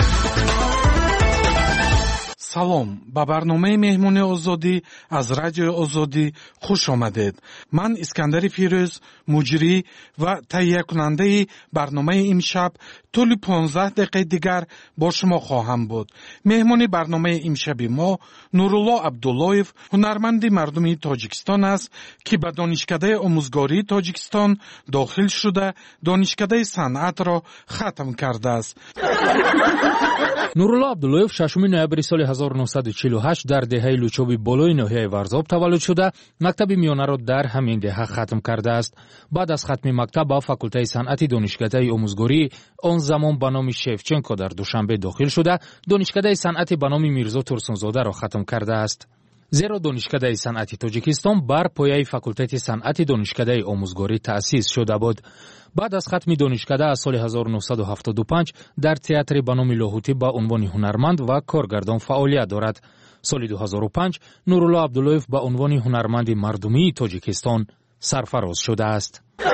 салом, ба барномаи меҳмони озодӣ аз радиои озодӣ хуш омадед. ман Искандари Фирӯз, муҷрӣ ва таҳиякунандаи барномаи имшаб тӯли понздаҳ дақиқаи дигар бо шумо хоҳам буд. меҳмони барномаи имшаби мо Нурулло Абдуллоев, ҳунарманди мардуми Тоҷикистон аст, ки ба донишкадаи омӯзгории Тоҷикистон дохил шуда, донишкадаи санъатро хатм кардааст. Нурулло Абдуллоев шашуми ноябри соли ҳазору ҳазор нуҳсаду чилу ҳашт дар деҳаи лучоби болои ноҳияи Варзоб таваллуд шуда, мактаби миёнаро дар ҳамин деҳа хатм кардааст. Баъд аз хатми мактаб ба факултаи санъати донишкадаи омӯзгорӣ он замон ба номи Шевченко дар Душанбе дохил шуда, донишкадаи санъати ба номи Мирзо Турсунзодаро хатм кардааст. зеро донишкадаи санъати Тоҷикистон бар пояи факултати санъати донишкадаи омӯзгорӣ таъсис шуда буд. баъд аз хатми донишкада аз соли ҳазор нуҳсаду ҳафтоду панҷ дар театри ба номи Лоҳутӣ ба унвони ҳунарманд ва коргардон фаъолият дорад. соли ду ҳазору панҷ Нурулло Абдуллоев ба унвони ҳунарманди мардумии Тоҷикистон сарфароз шудааст.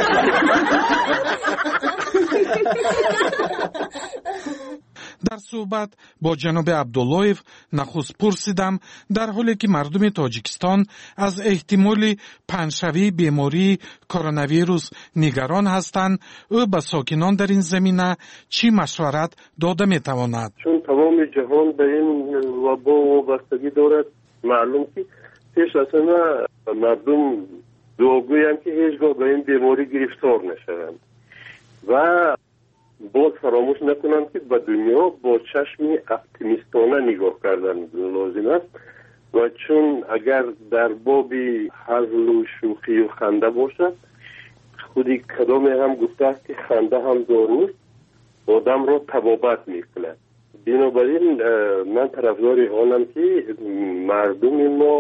дар суҳбат бо ҷаноби Абдуллоев нахуст пурсидам, дар ҳоле ки мардуми Тоҷикистон аз эҳтимоли паҳншавии бемории коронавирус нигарон ҳастанд, ӯ ба сокинон дар ин замина чӣ машварат дода метавонад? чун тамоми ҷаҳон ба ин вабо вобастагӣ дорад, маълум ки пеш аз ҳама мардум дуогӯянд ки ҳеҷ гоҳ ба ин беморӣ гирифтор нашаванд ва боз фаромӯш накунанд ки ба дунё бо чашми оптимистона нигоҳ кардан лозим аст ва чун агар дар боби ҳазлу шӯхию ханда бошад, худи кадоме ҳам гуфтааст ки ханда ҳам доруст одамро табобат мекунад. бинобар ин ман тарафдори онам ки мардуми мо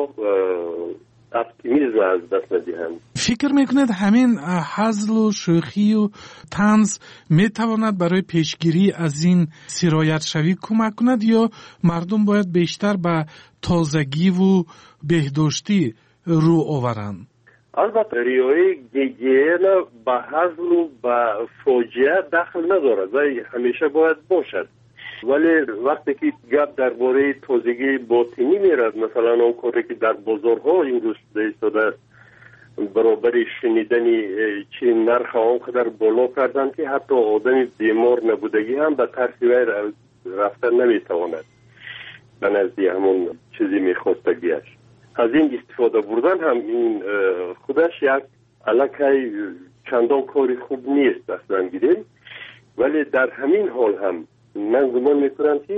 оптимизм аз даст надиҳанд. фикр мекунед ҳамин ҳазлу шӯхию танз метавонад барои пешгирӣ аз ин сироятшавӣ кӯмак кунад ё мардум бояд бештар ба тозагиву беҳдоштӣ рӯ оваранд? албатта риояи гигиена ба ҳазлу ба фоҷиа дахл надорад ва ҳамеша бояд бошад. вале вақте ки гап дар бораи тозагии ботинӣ мерад, масалан он коре ки дар бозорҳо имрӯз шуда истодааст, баробари шунидани чи нарха он қадар боло карданд ки ҳатто одами бемор набудагӣ ҳам ба тарси вай рафта наметавонад ба назди ҳамон чизи мехостагиаш. аз ин истифода бурдан ҳам ин худаш як аллакай чандон кори хуб нест аслан гирем, вале дар ҳамин ҳол ҳам من گمان میکنم که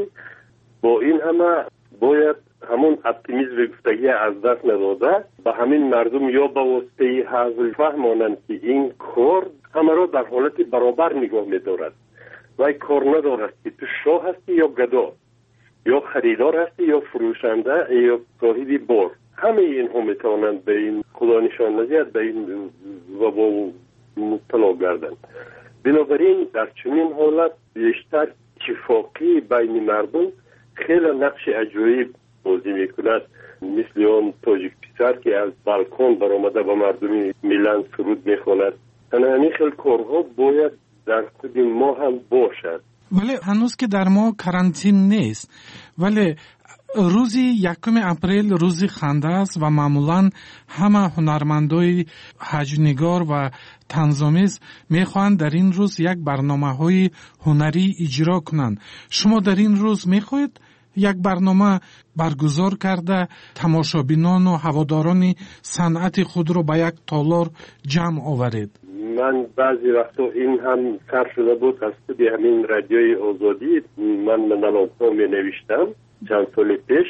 با این همه باید همون اپتیمیزم گفتگی از دست نداده به همین مردم یا به واسطه حاصل فهمانند که این کار همه را در حالت برابر نگاه می‌دارد و این کار ندارد که تو شاه هستی یا گدا یا خریدار هستی یا فروشنده یا صاحب بار. همه اینها میتوانند به این خدا نشان ندهد به این وبا مبتلا گردند. بنابراین در چنین حالت بیشتر اتفاقی بین مردم خیلی نقش عجیب بازی میکند، مثل اون تاجیک پسر که از بالکن برآمده با مردمی میلان سرود میخواند. همین خیلی کارها باید در خود ما هم باشد. ولی هنوز که در ما کرانتین نیست، ولی روزی یکم اپریل روزی خنده است و معمولا همه هنرمندای حجنگار و طنزآمیز میخواهند در این روز یک برنامه‌های هنری اجرا کنند. شما در این روز میخواهید یک برنامه برگزار کرده تماشابینان و هواداران صنعت خود رو به یک تالار جمع آورید؟ من بعضی وقتا این هم سر شده بود از خود همین رادیوی آزادی من منالان‌ها می نوشتم چند سال پیش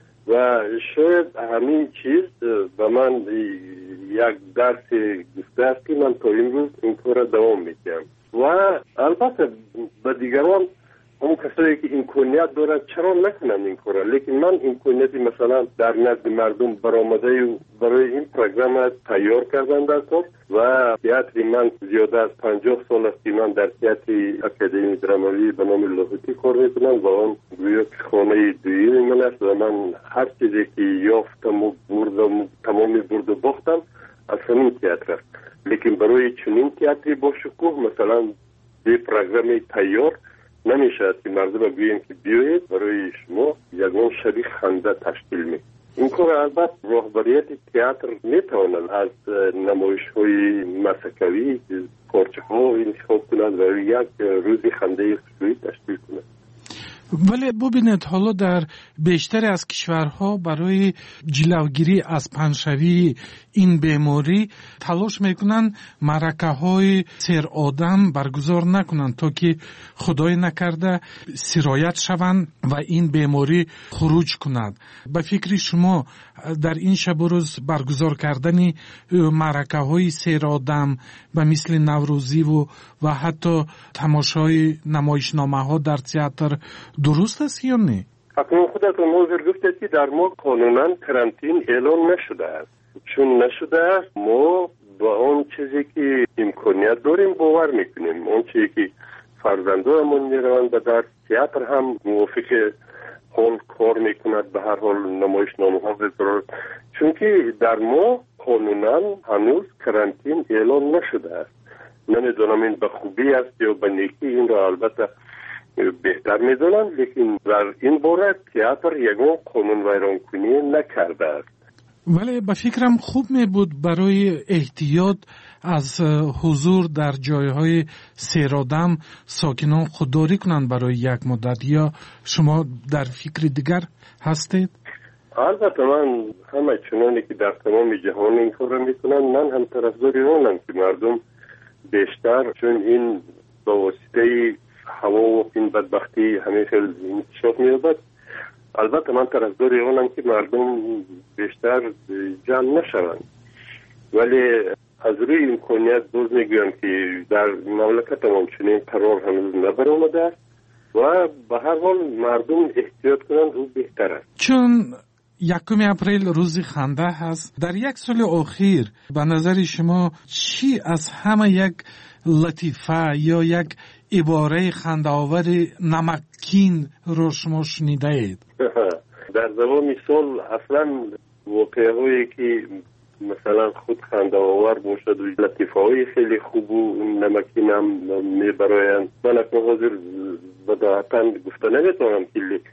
و شاید همین چیز به من یک درس گفته است که من تا امروز این کار را دوام میدم و البته به دیگران اون کسایی که امکانیت دارد چرا نکنند این کار را، لیکن من امکانیتی مثلا در نزد مردم برآمده برای این پروگرام تیار کردن در کار و تئاتر من زیاده از پنجاه سال است که من در تئاتر اکادمی درامایی به نام لاهوتی کار میکنم و آن گویا خانه دویی من است و من هر چیزی که یافتم و بردم تمامی برد و باختم از همین تئاتر است. لیکن برای چنین تئاتری با شکوه مثلا به پروگرام تیار نمیشه که مردم بگوییم که بیایید برای شما یگان شبیه خنده تشکیل می. این کار البته رهبریت تئاتر میتواند از نمایش های مسکوی پارچه ها انتخاب کند و یک روزی خنده خصوصی تشکیل کند. ولی ببینید حالا در بیشتر از کشورها برای جلوگیری از پنشوی این بیماری تلاش میکنن معرکه های سیر آدم برگزار نکنن تا که خدای نکرده سرایت شوند و این بیماری خروج کند. به فکر شما در این شب و روز برگزار کردن معرکه های سیر آدم و مثل نوروزی و و حتی تماشای نمایشنامه ها در تئاتر درست است یا نه؟ اکنون خودتون حضور گفتید که در ما قانونا کرانتین اعلان نشده است. چون نشده است ما با اون چیزی که امکانیت داریم باور میکنیم. اون چیزی که فرزندانمون میروند و در تئاتر هم موافق حال کار میکند، به هر حال نمایشنامه ها بذارد. چون که در ما قانونا هنوز کرانتین اعلان نشده است. نمیدونم این به خوبی است یا به نیکی، این را البته بهتر میدونم، لیکن در این باره تئاتر یگان قانون ویران کنی نکرده است. ولی به فکرم خوب می بود برای احتیاط از حضور در جایهای سیرآدم ساکنان خودداری کنند برای یک مدت، یا شما در فکر دیگر هستید؟ البته من همه چنانی که در تمام جهان این کار میکنن، من هم طرفدار اونم که مردم بیشتر، چون این با واسطه هوا و این بدبختی همیشه انتشار می‌یابد، البته من طرفدار اونم که مردم بیشتر جمع نشوند. ولی از روی امکانیت باز میگویم که در مملکت ما چنین قرار هنوز نبرآمده است و به هر حال مردم احتیاط کنند او بهتر است. چون یکم اپریل روز خنده هست، در یک سال اخیر به نظر شما چی از همه یک لطیفه یا یک عباره خنده آور نمکین رو شما شنیده اید؟ در زمان سال اصلا واقعه هایی که مثلا خود خنده آور باشد و لطیفه های خیلی خوب و نمکین هم میبرایند. من اکنون حاضر بداعتا گفته نمیتونم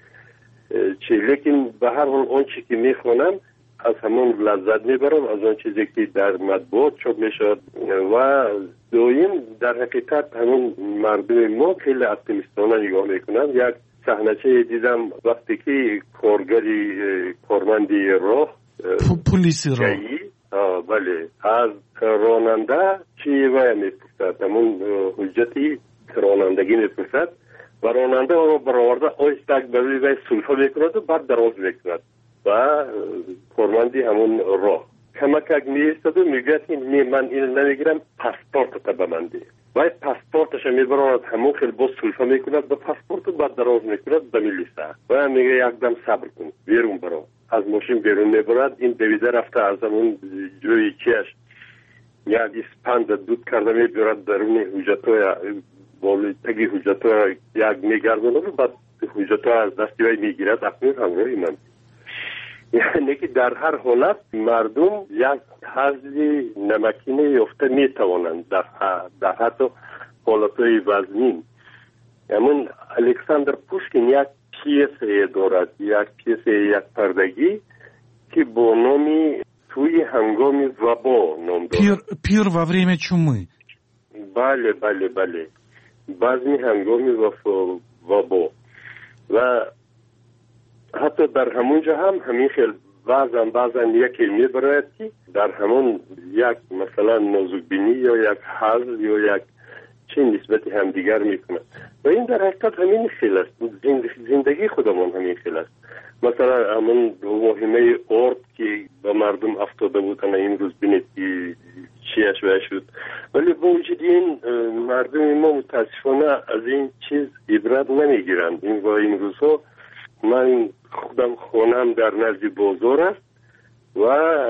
چی، لیکن به هر حال اون چی که میخوانم از همون لذت میبرم، از اون چیزی که در مطبوعات چاپ میشد. و دویم در حقیقت همون مردم ما خیلی اپتیمیستانه نگاه میکنن. یک صحنه دیدم وقتی که کارگری کارمندی راه پلیسی راه بله از راننده چی وای میپرسد، همون حجتی رانندگی میپرسد و راننده رو برآورده آهسته برای وی سلفه میکند و بعد دراز میکند و کارمندی همون راه کمک میایستد و میگوید که من اینو نمیگیرم، پاسپورت به من ده. و پاسپورتش میبراند همون خیلی باز سلفه میکند به پاسپورت و بعد دراز میکند به میلیسه و میگه یکدم صبر کن بیرون برو. از ماشین بیرون میبرد، این دویده رفته از همون جوی چیش یک اسپند دود کرده میبرد درون حجتای بالی تگی حجتای یک میگردونه و بعد حجتای از دستی وی میگیرد. اکنون همراهی من یعنی که در هر حالت مردم یک حضی نمکینه یافته میتوانند در, در حتی حالتهای وزنین. همون الکساندر پوشکین یک پیسه دارد، یک پیسه یک پردگی که با نامی توی هنگام وبا نام دارد. پیر, پیر و وریم چومی. بله بله بله بعضی هنگام وبا و حتی در همونجا هم همین خیلی بعضن بعضن یکی میبراید که در همون یک مثلا نازکبینی یا یک حل یا یک چه نسبتی هم دیگر میکنه و این در حقیقت همین خیلی است. زندگی خودمون همین خیلی است. مثلا همون مهمه ارد که به مردم افتاده بودن این روز بینید که چیش وی شد، ولی با وجود این مردم ما متاسفانه از این چیز عبرت نمیگیرند. این و این روزها من خودم خونم در نزد بازار است و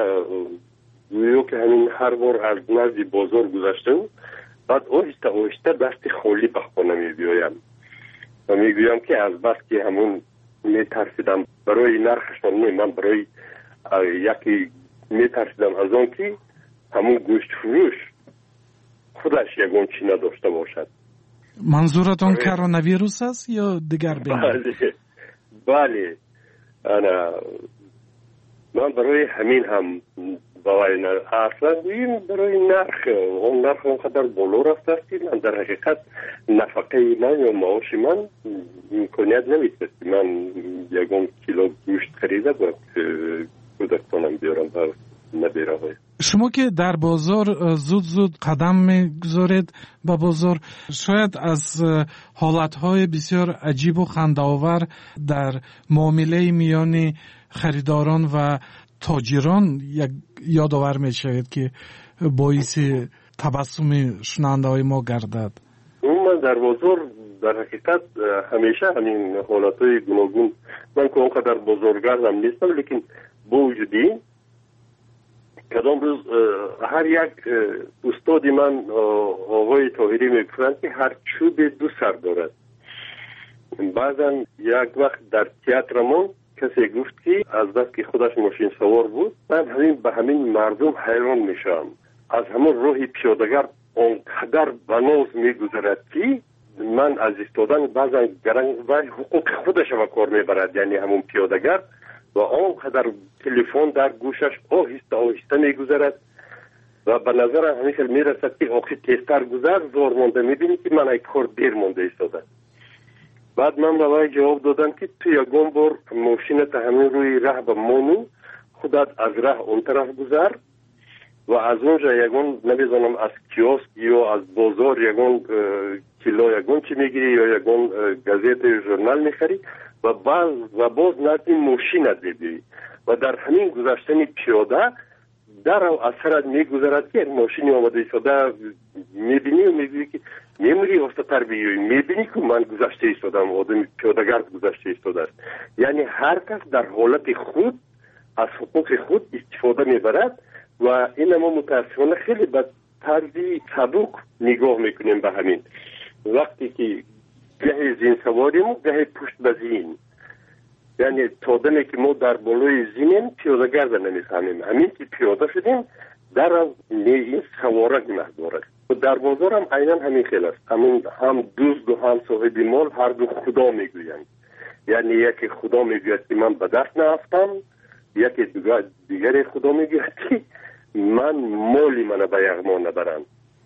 گویا که همین هر بار از نزد بازار گذاشتم بعد آهسته آهسته دست خالی به خانه می بیایم و می گویم که از بس که همون می ترسیدم برای نرخشان نه، من برای یکی می ترسیدم از آن که همون گوشت فروش خودش یکون چی نداشته باشد. منظورتون کرونا ویروس است یا دیگر بیماری؟ بله بله انا من برای همین هم بوای اصلا این برای نرخ اون نرخ اونقدر بالا رفته است که من در حقیقت نفقه من یا معاش من امکانیت نمیده من یکم کیلو گوشت خریده باید کودکانم بیارم و نبیره های. شما که در بازار زود زود قدم میگذارید به بازار، شاید از حالتهای بسیار عجیب و خنده‌آور در معامله میان خریداران و تاجران یک یادآور میشود که باعث تبسم شنونده های ما گردد. من در بازار در حقیقت همیشه همین حالتهای گوناگون، من که اونقدر بازارگردم نیستم، لیکن با وجودی کدام روز هر یک استادی من آقای طاهری میگفتند که هر چوب دو سر دارد. بعضا یک وقت در تئاترمون کسی گفت که از بس که خودش ماشین سوار بود، من همین به همین مردم حیران میشم، از همون راه پیاده‌گر اونقدر بناز میگذرد که من از ایستادن بعضا گرنگ و حقوق خودش به کار میبرد، یعنی همون پیاده‌گر و آنقدر تلفن در گوشش آهسته آهسته میگذرد و به نظرم همیشه میرسد که آخی تیزتر گذر زور مونده، میبینی که من ای کار دیر مونده ایستاده. بعد من به وی جواب دادم که تو یکم بار ماشینت همین روی ره به مانو خودت از ره اون طرف گذر و از اونجا یکم نمیدونم از کیاسک یا از بازار یکم کیلو یکم چی میگیری یا یکم گازت یا ژورنال میخری و باز و باز نتی ماشینت ببینی و در همین گذشتن پیاده در او اثرت میگذرد که ماشینی آمده ایستاده میبینی و میبینی که میموری وسط‌تر بیایی، میبینی که من گذشته ایستادم، آدم پیاده‌گرد گذشته ایستاده است. یعنی هر کس در حالت خود از حقوق خود استفاده میبرد و این ما متاسفانه خیلی به طرزی سبک نگاه میکنیم به همین. وقتی که گهی زین سواریم و گهی پشت به زین، یعنی تا دمی که ما در بالای زینیم پیاده‌گرد نمیفهمیم، همین که پیاده شدیم در این سواره گناه دارد. در بازار هم عیناً همین خیلی است، همون هم دوست و هم صاحب مال هر دو خدا میگویند، یعنی یکی خدا میگوید که من به دست نرفتم، یکی دیگر خدا میگوید که من مالی من به یغما نبرم.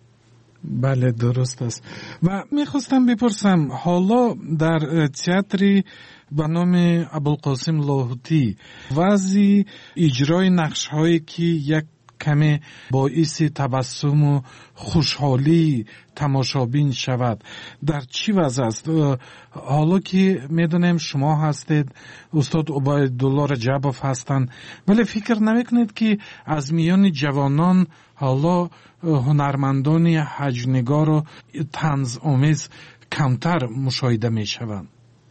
بله درست است. و میخواستم بپرسم حالا در تئاتری به نام ابوالقاسم لاهوتی وضع اجرای نقش هایی که یک کمی باعث تبسم و خوشحالی تماشابین شود در چی وضع است؟ حالا که میدونیم شما هستید، استاد عبیدالله رجبوف هستند، ولی فکر نمیکنید که از میان جوانان حالا هنرمندان هجنگار و طنز آمیز کمتر مشاهده میشوند؟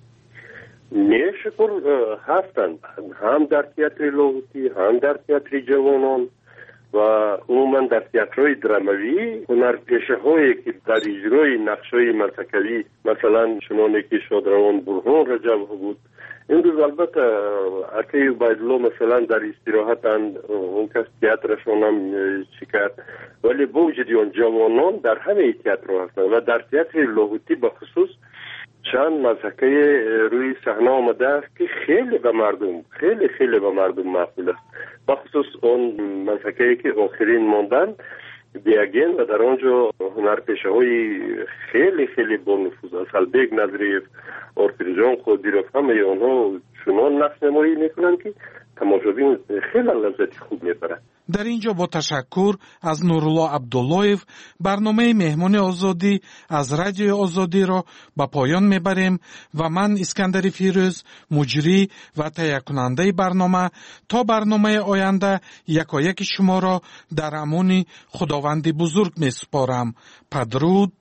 میشکر هستند، هم در تئاتر لاهوتی هم در تئاتر جوانان و عموما در تئاترهای دراموی هنرپیشه هایی که در اجرای نقش‌های مسکوی مثلا چنانه که شادروان برهان رجب بود، این روز البته اکی عبیدالله مثلا در استراحتند، اون کس تئاترشون هم شکرد، ولی با وجود اون جوانان در همه تئاتر هستند و در تئاتر لاهوتی به خصوص چند مسکه روی صحنه آمده است که خیلی به مردم خیلی خیلی به مردم مقبول است، به خصوص اون مسکه که آخرین ماندن بیاگین و در آنجا هنرپیشه های خیلی خیلی با نفوذ است، البیگ نظریف، آرپیرجان قادیروف، همه اونها چنان نقش نمایی میکنند که تماشابین خیلی لذت خوب میبرند. در اینجا با تشکر از نورالله عبداللهیف برنامه مهمان آزادی از رادیو آزادی را به پایان میبریم و من اسکندر فیروز مجری و تهیه کننده برنامه تا برنامه آینده یکایک شما را در امان خداوند بزرگ میسپارم. پدرود.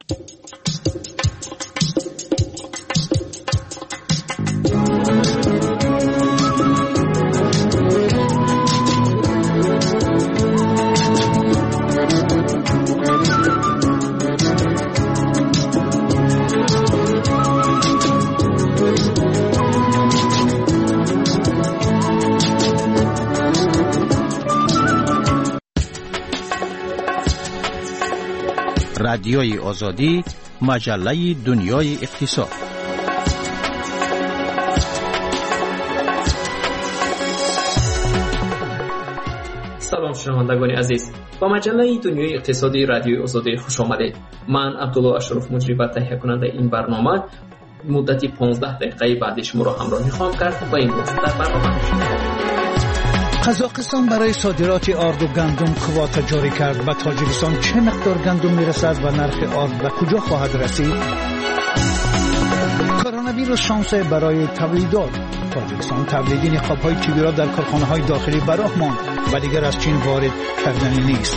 رادیوی آزادی، مجله دنیای اقتصاد. سلام شنوندگان عزیز، با مجله دنیای اقتصادی رادیوی آزادی خوش آمدید. من عبدالله اشرف مجری و تهیه کننده این برنامه مدتی پانزده دقیقه بعد شما را همراهی خواهم کرد و این گفت در برنامه. قزاقستان برای صادرات آرد و گندم کوتا جاری کرد. به تاجیکستان چه مقدار گندم میرسد و نرخ آرد به کجا خواهد رسید؟ کرونا ویروس شانس برای تولیدات. تاجیکستان تولیدی نقاب‌های تیبی را در کارخانه‌های داخلی براه ماند و دیگر از چین وارد کردنی نیست.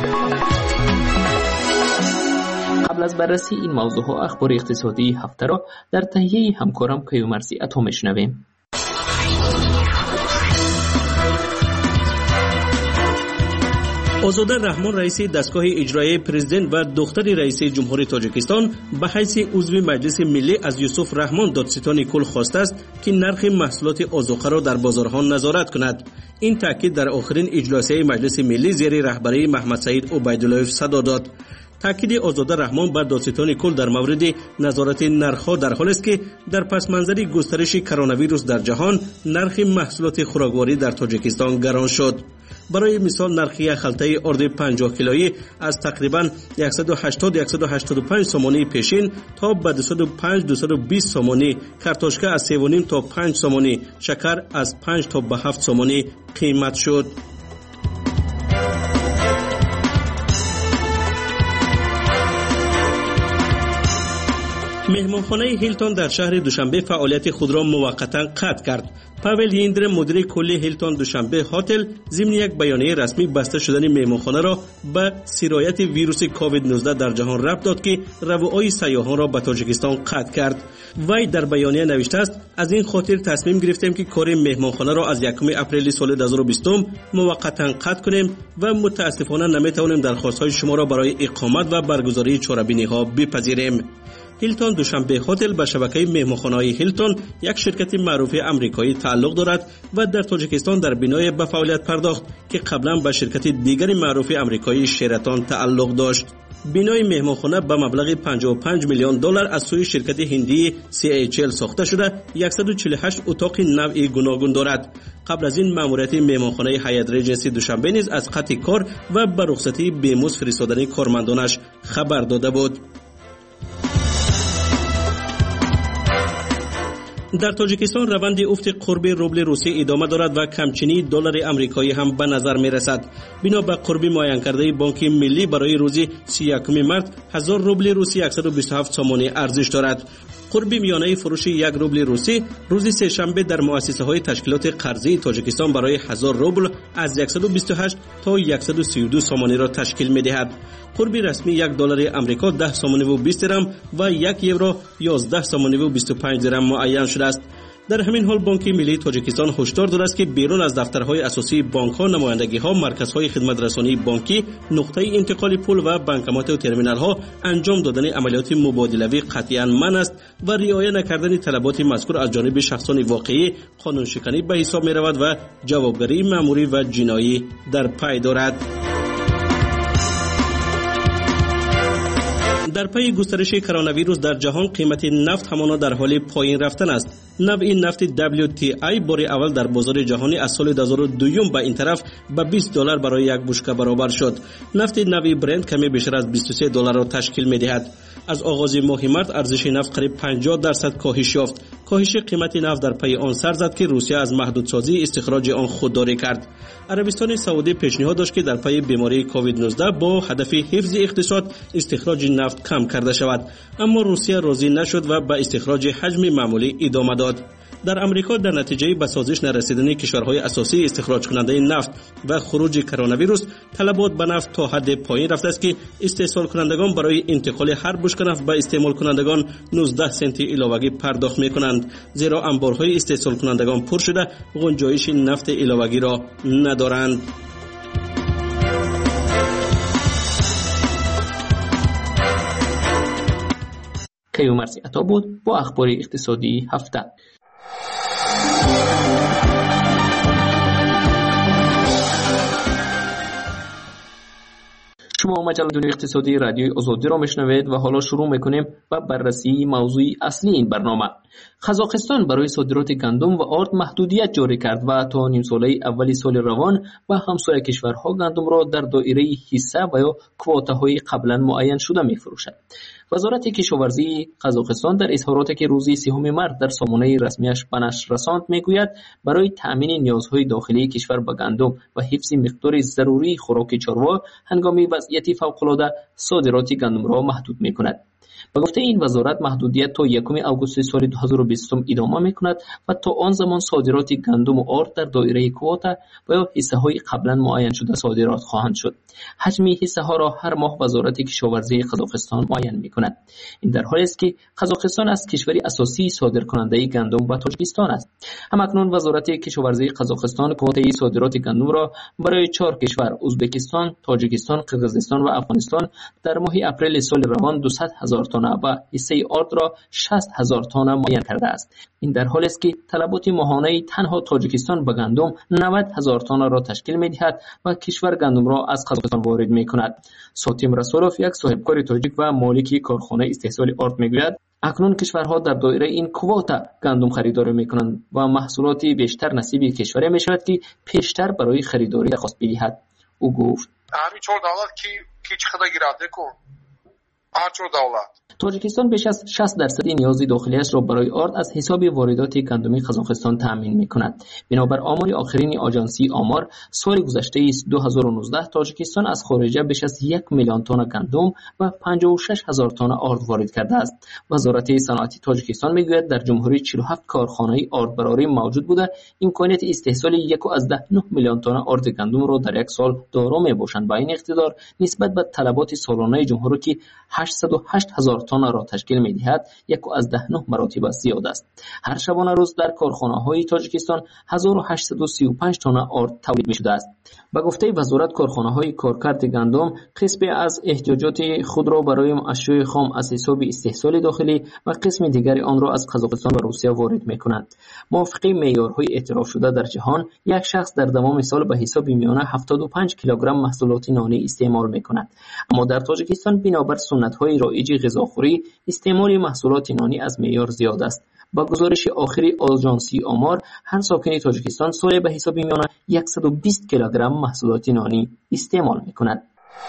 قبل از بررسی این موضوع اخبار اقتصادی هفته را در تهیه همکارم کیومرثی عطا میشنویم. آزاده رحمان رئیس دستگاه اجرایی پرزیدنت و دختر رئیس جمهوری تاجیکستان به حیث عضو مجلس ملی از یوسف رحمان دادستان کل خواسته است که نرخ محصولات آذوقه را در بازارها نظارت کند. این تاکید در آخرین اجلاسی مجلس ملی زیر رهبری محمد سعید عبیداللهیف صدا داد. تاکید آزاده رحمان بر دادستان کل در مورد نظارت نرخ‌ها در حالی است که در پس منظر گسترش کرونا ویروس در جهان نرخ محصولات خوراکواری در تاجیکستان گران شد. برای مثال نرخ یک خلطه آرد پنجاه کیلویی از تقریباً صد و هشتاد تا صد و هشتاد و پنج سومانی پیشین تا به دویست و پنج تا دویست و بیست سومانی، کارتوشکا از سه و نیم تا پنج سومانی، شکر از پنج تا به هفت سومانی قیمت شد. مهمانخانه هیلتون در شهر دوشنبه فعالیت خود را موقتا قطع کرد. پاول هیندر مدیر کلی هیلتون دوشنبه هتل ضمن یک بیانیه رسمی بسته شدن مهمانخانه را به سرایت ویروس کووید نوزده در جهان ربط داد که روای سیاحان را به تاجیکستان قطع کرد. وی در بیانیه نوشته است: از این خاطر تصمیم گرفتیم که کار مهمانخانه را از یکم اپریل سال دو هزار و بیست موقتا قطع کنیم و متاسفانه نمیتوانیم درخواست‌های شما را برای اقامت و برگزاری چاره‌بینی‌ها بپذیریم. هیلتون دوشنبه هتل به شبکه مهمانخانه‌های هیلتون، یک شرکت معروف آمریکایی، تعلق دارد و در تاجیکستان در بنای به فعالیت پرداخت که قبلا به شرکت دیگری معروف آمریکایی شراتون تعلق داشت. بنای مهمانخانه به مبلغ پنجاه و پنج میلیون دلار از سوی شرکت هندی سی ایچ ال ساخته شده صد و چهل و هشت اتاق نوعی گوناگون دارد. قبل از این ماموریت مهمانخانه هیات ریجنسی دوشنبه نیز از قطع کار و به رخصتی بیموز فرستادن کارمندانش خبر داده بود. در تاجیکستان روند افت قرب روبل روسی ادامه دارد و کمچینی دلار آمریکایی هم به نظر می رسد. بنا به قرب معین کرده بانک ملی برای روز سی و یکم مارس هزار روبل روسی صد و بیست و هفت سومانی ارزش دارد. قرب میانه فروش یک روبل روسی روز سه شنبه در مؤسسه های تشکیلات قرضی تاجیکستان برای هزار روبل از صد و بیست و هشت تا صد و سی و دو سومانی را تشکیل می دهد. قرب رسمی یک دلار آمریکا ده سومانی و بیست درم و یک یورو یازده سومانی و بیست و پنج درم معین شده است. در همین حال بانک ملی تاجیکستان هشدار داده است که بیرون از دفترهای اساسی بانک‌ها، نمایندگی‌ها، مرکزهای خدمت رسانی بانکی، نقطه انتقال پول و بانکمات و ترمینال‌ها انجام دادن عملیات مبادله‌ای قطعاً منع است و رعایت نکردن طلبات مذکور از جانب شخصان واقعی قانون شکنی به حساب می‌رود و جوابگری مأموری و جنایی در پی دارد. در پی گسترش کرونا ویروس در جهان قیمت نفت همانا در حال پایین رفتن است. نوع نفت دبلیو تی آی بار اول در بازار جهانی از سال دو هزار و دو به این طرف به بیست دلار برای یک بشکه برابر شد. نفت نوع برنت کمی بیشتر از بیست و سه دلار را تشکیل می‌دهد. از آغاز ماه مارس ارزش نفت قریب پنجاه درصد کاهش یافت. کاهش قیمت نفت در پی آن سر زد که روسیه از محدودسازی استخراج آن خودداری کرد. عربستان سعودی پیشنهاد داشت که در پی بیماری کووید نوزده با هدف حفظ اقتصاد استخراج نفت کم کرده شود، اما روسیه راضی نشد و به استخراج حجم معمولی ادامه داد. در امریکا در نتیجه به سازش نرسیدن کشورهای اساسی استخراج کننده نفت و خروج کرونا ویروس، طلبات به نفت تا حد پایین رفته است که استحصال کنندگان برای انتقال هر بشکه نفت به استعمال کنندگان نوزده سنت علاوه‌ای پرداخت می‌کنند، زیرا انبارهای استحصال کنندگان پر شده گنجایش نفت علاوه‌ای را ندارند. کیومرثی عطا بود با اخبار اقتصادی هفته. شما مجله دنیای اقتصادی رادیوی آزادی را میشنوید و حالا شروع میکنیم با بررسی موضوع اصلی این برنامه. قزاقستان برای صادرات گندم و آرد محدودیت جاری کرد و تا نیم ساله اولی سال روان با همسایه کشورها گندم را در دایره حصه و یا کوتاهای قبلا معین شده میفروشد. وزارت کشاورزی قزاقستان در اظهاراتی که روز سوم مارس در سامانه رسمیش به نشر رساند میگوید برای تامین نیازهای داخلی کشور به گندم و حفظ مقدار ضروری خوراک چاروا هنگام وضعیت فوق‌العاده صادرات گندم را محدود میکند. با گفته این وزارت محدودیت تا یکم آگوست سال دو هزار و بیست ادامه میکند و تا آن زمان صادرات گندم و آرد در دایره کوتا و یا حصه های قبلا معین شده صادرات خواهند شد. حجم حصه ها را هر ماه وزارت کشاورزی قزاقستان معین میکند. این در حالی است که قزاقستان از کشوری اساسی صادر کننده گندم و تاجیکستان است. همکنون وزارت کشاورزی قزاقستان کوتای صادرات گندم را برای چهار کشور ازبکستان، تاجیکستان، قرقیزستان و افغانستان در ماه اپریل سال روان دویست هزار تن و حصه آرد را شصت هزار تن معین کرده است. این در حالی است که طلبات ماهانه تنها تاجیکستان به گندم نود هزار تن را تشکیل می‌دهد و کشور گندم را از قزاقستان وارد می‌کند. ساتیم رسولوف یک صاحبکار تاجیک و مالک کارخانه استحصال آرد می‌گوید اکنون کشورها در دایره این کوتا گندم خریداری می‌کنند و محصولات بیشتر نصیب کشوری می‌شود که پیشتر برای خریداری درخواست بدهد. او گفت همین چهار دولت کی کی چه خدا گیرنده کن چهار دولت تاجیکستان بیش از شصت درصد نیاز داخلیش را برای آرد از حساب واردات گندم قزاقستان تامین می‌کند. بنابر آمار آخرین آژانسی آمار سال گذشته دو هزار و نوزده تاجیکستان از خارج بیش از یک میلیون تن گندم و پنجاه و شش هزار تن آرد وارد کرده است. وزارت صنعت تاجیکستان میگوید در جمهوری چهل و هفت کارخانه آردبراری موجود بوده امکانیت استحصال یک و ده میلیون تن آرد گندم را در یک سال دارا میباشند. با این اقتدار نسبت به طلبات سالانه جمهوری که هشتصد و هشت هزار تن را تشکیل می‌دهد یک و ده مراتب زیاد است. هر شبانه روز در کارخانه‌های تاجیکستان هزار و هشتصد و سی و پنج تن آرد تولید می‌شده است. با گفته وزارت کارخانه‌های کارکرد گندم قسمی از احتیاجات خود را برای اشیاء خام از حساب استحصال داخلی و قسم دیگری آن را از قزاقستان و روسیه وارد می‌کنند. موافق معیارهای اعتراف شده در جهان یک شخص در تمام سال به حساب میانه هفتاد و پنج کیلوگرم محصولات نانی استعمال می‌کند. اما در تاجیکستان بنابر سنت‌های رایج غذاخوری استعمال محصولات نانی از معیار زیاد است. با گزارش آخری آژانسی آمار هر ساکن تاجیکستان سالی به حساب میانه صد و بیست کیلوگرم محصولات نانی استعمال می‌کند.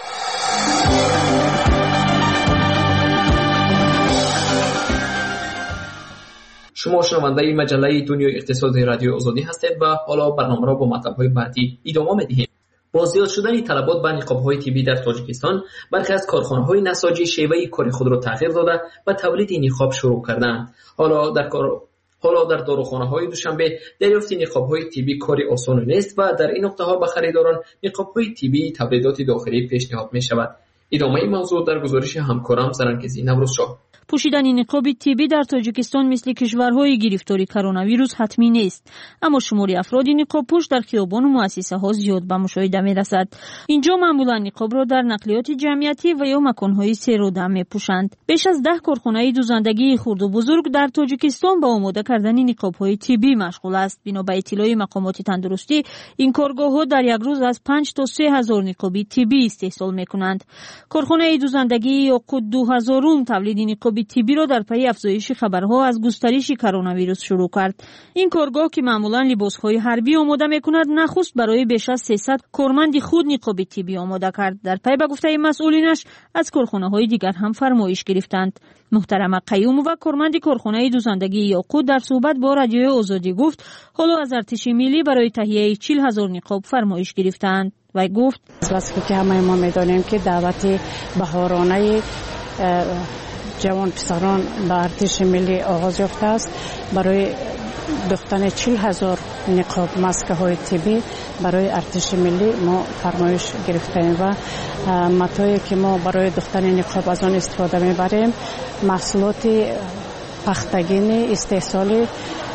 شما شنونده مجله دنیای اقتصادی رادیو آزادی هستید و حالا برنامه را با مطلب‌های بعدی ادامه می‌دهیم. با زیاد شدن طلبات به نقاب‌های طبی در تاجیکستان برخی از کارخانه‌های نساجی شیوه کار خود را تغییر داده و تولید نقاب شروع کردند. حالا در کار حالا در داروخانه‌های دوشنبه دریافت نقاب‌های طبی کاری آسان نیست و در این نقطه‌ها به خریداران نقاب‌های طبی تولیدات داخلی پیشنهاد می‌شود. ادامه موضوع در گزارش همکارم زرنکزی نوروزشاه. پوشیدن نقاب طبی در تاجیکستان مثل کشورهای گرفتاری کرونا ویروس حتمی نیست، اما شمار افراد نقاب پوش در خیابان و مؤسسه ها زیاد به مشاهده می رسد. اینجا معمولا نقاب را در نقلیات جمعیتی و یا مکانهای سیر و دم می پوشند. بیش از ده کارخانه دوزندگی خرد و بزرگ در تاجیکستان با آماده کردن نقاب‌های طبی مشغول است. بنا به اطلاع مقامات تندرستی این کارگاه‌ها در یک روز از پنج تا سه هزار نقاب طبی استحصال می‌کنند. کارخانه دوزندگی یاقوت دو هزارم تولید نقاب طبی را در پی افزایش خبرها از گسترش کرونا ویروس شروع کرد. این کارگاه که معمولا لباسهای حربی آماده می‌کند نخست برای بیش از سیصد کارمند خود نقاب طبی آماده کرد. در پی به گفته مسئولینش از کارخانه‌های دیگر هم فرمایش گرفتند. محترم قیوم و کارمند کارخانه دوزندگی یاقوت در صحبت با رادیو آزادی گفت حالا از ارتش ملی برای تهیه چهل هزار نقاب فرمایش گرفتند و گفت از که همه ما می‌دانیم که دعوت بهارانه جوان پسران به ارتش ملی آغاز یافته است. برای دختن چهل هزار نقاب ماسک های طبی برای ارتش ملی ما فرمایش گرفتیم و متایی که ما برای دختن نقاب از آن استفاده میبریم محصولات پختگین استحصال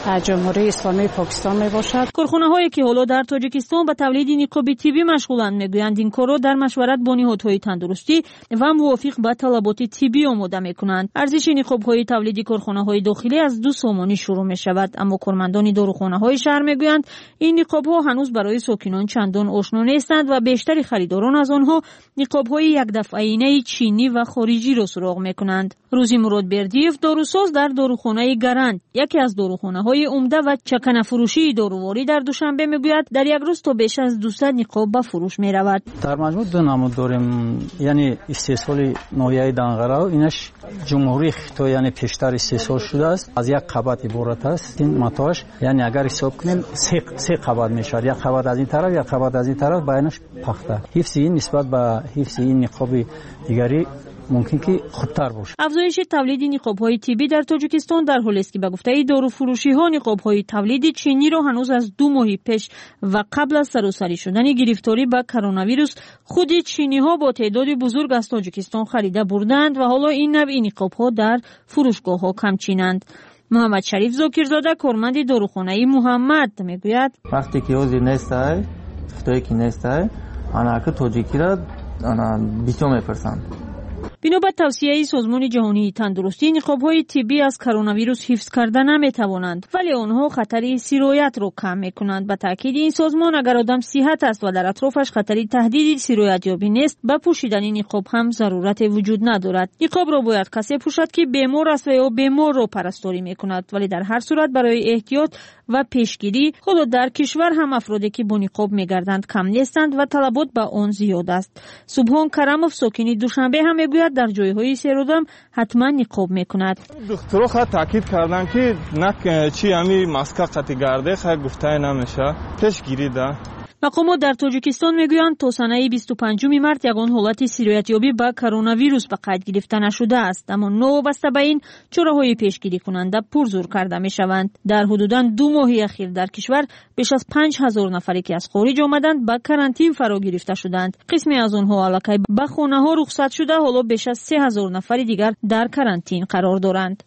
جمهوری اسلامی پاکستان می باشد. کارخانه‌هایی که حالا در تاجیکستان به تولید نقاب طبی مشغولند میگویند این کارو در مشورت با نهادهای تندرستی و موافق به طلبات طبی آماده میکنند. ارزش نقاب‌های تولیدی کارخانه‌های داخلی از دو سامانی شروع می شود، اما کارمندان داروخانه‌های شهر میگویند این نقاب‌ها هنوز برای ساکنان چندان آشنا نیستند و بیشتر خریداران از آنها نقاب‌های یک دفعه‌ینه چینی و خارجی را سراغ میکنند. روزی مراد بردیف داروساز در داروخانه گرند، یکی از داروخانه‌های عمده و چکنه فروشی داروواری در دوشنبه میگوید در یک روز تا بیش از دویست نقاب به فروش میرود. در مجموع دو نمود داریم، یعنی استحصال ناحیه دنقره، اینش جمهوری خطا یعنی پیشتر استحصال شده است، از یک قبط عبارت است. این متاش یعنی اگر حساب کنیم سه سه قبط میشود، یک قبط از این طرف یک قبط از این طرف، بینش پخته. حفظ این نسبت به حفظ این نقاب دیگری ممکن که خودتر باشه. افزایش تولید نقاب‌های طبی در تاجیکستان در حالی است که به گفته داروفروشی‌ها نقاب‌های تولیدی چینی را هنوز از دو ماه پیش و قبل از سراسری شدن گرفتاری به کرونا ویروس خود چینی‌ها با تعداد بزرگ از تاجیکستان خریده بردند و حالا این نوع نقاب‌ها در فروشگاه‌ها کمچینند. محمد شریف زاکرزاده کارمند داروخانه محمد میگوید وقتی که اوزی نیست فتایی که نیست آنها که تاجیکی را آنها بیتو میپرسند. بنابر توصیه سازمان جهانی تندرستی نقاب‌های طبی از کرونا ویروس حفظ کرده نمی‌توانند، ولی آنها خطر سیرایت را کم می‌کنند. به تاکید این سازمان اگر آدم صحت است و در اطرافش خطری تهدید سیرایت یابی نیست، به پوشیدن نقاب هم ضرورت وجود ندارد. نقاب را باید کسی پوشد که بیمار است و یا بیمار را پرستاری می‌کند، ولی در هر صورت برای احتیاط و پیشگیری خود در کشور هم افرادی که با نقاب می‌گردند کم نیستند و طلبات به آن زیاد است. سبحان کرموف ساکن دوشنبه هم میگوید در جایهای سیرودم حتما نقاب میکند. دکترها خود تاکید کردن که نه چی همی ماسک قطع گرده خود گفته نمیشه، پیشگیری ده. مقامات در تاجیکستان میگویند تا سنه بیست و پنجم مارس یگان حالت سیرایت یابی به کرونا ویروس به قید گرفته نشده است، اما نوبسته به این چاره‌های پیشگیری کننده پرزور کرده میشوند. در حدوداً دو ماه اخیر در کشور بیش از پنج هزار نفری که از خارج آمدند به کرانتین فرا گرفته شدند. قسمی از آنها علاقه به خانه‌ها رخصت شده، حالا بیش از سه هزار نفر دیگر در کرانتین قرار دارند.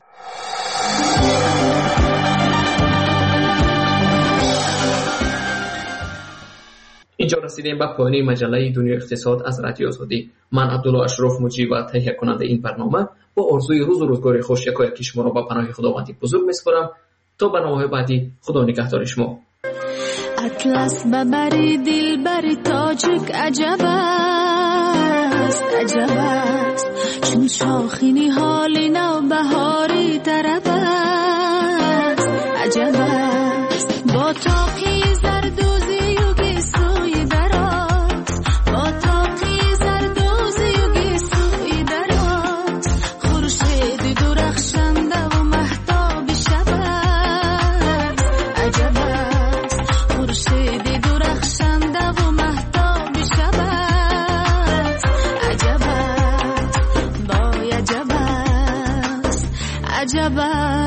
اینجا رسیدیم به پایان مجله دنیا اقتصاد از رادیو آزادی. من عبدالله اشرف مجری و تهیه کننده این برنامه با آرزوی روز و روزگار خوش یکایک شما را به پناه خداوند بزرگ میسپارم. تا برنامه بعدی، خدا نگهدار شما. اطلس ببری دل بری تاجک عجب است، عجب است، چون شاخینی حالی نو بهاری طرب است، عجب است، با تاقی زردوزی و گیسوی دراز، با تاقی زردوزی و گیسوی دراز، خورشید درخشنده و مهتاب شب است، عجب است، خورشید درخشنده و مهتاب شب است، عجب است، وای عجب است، عجب است.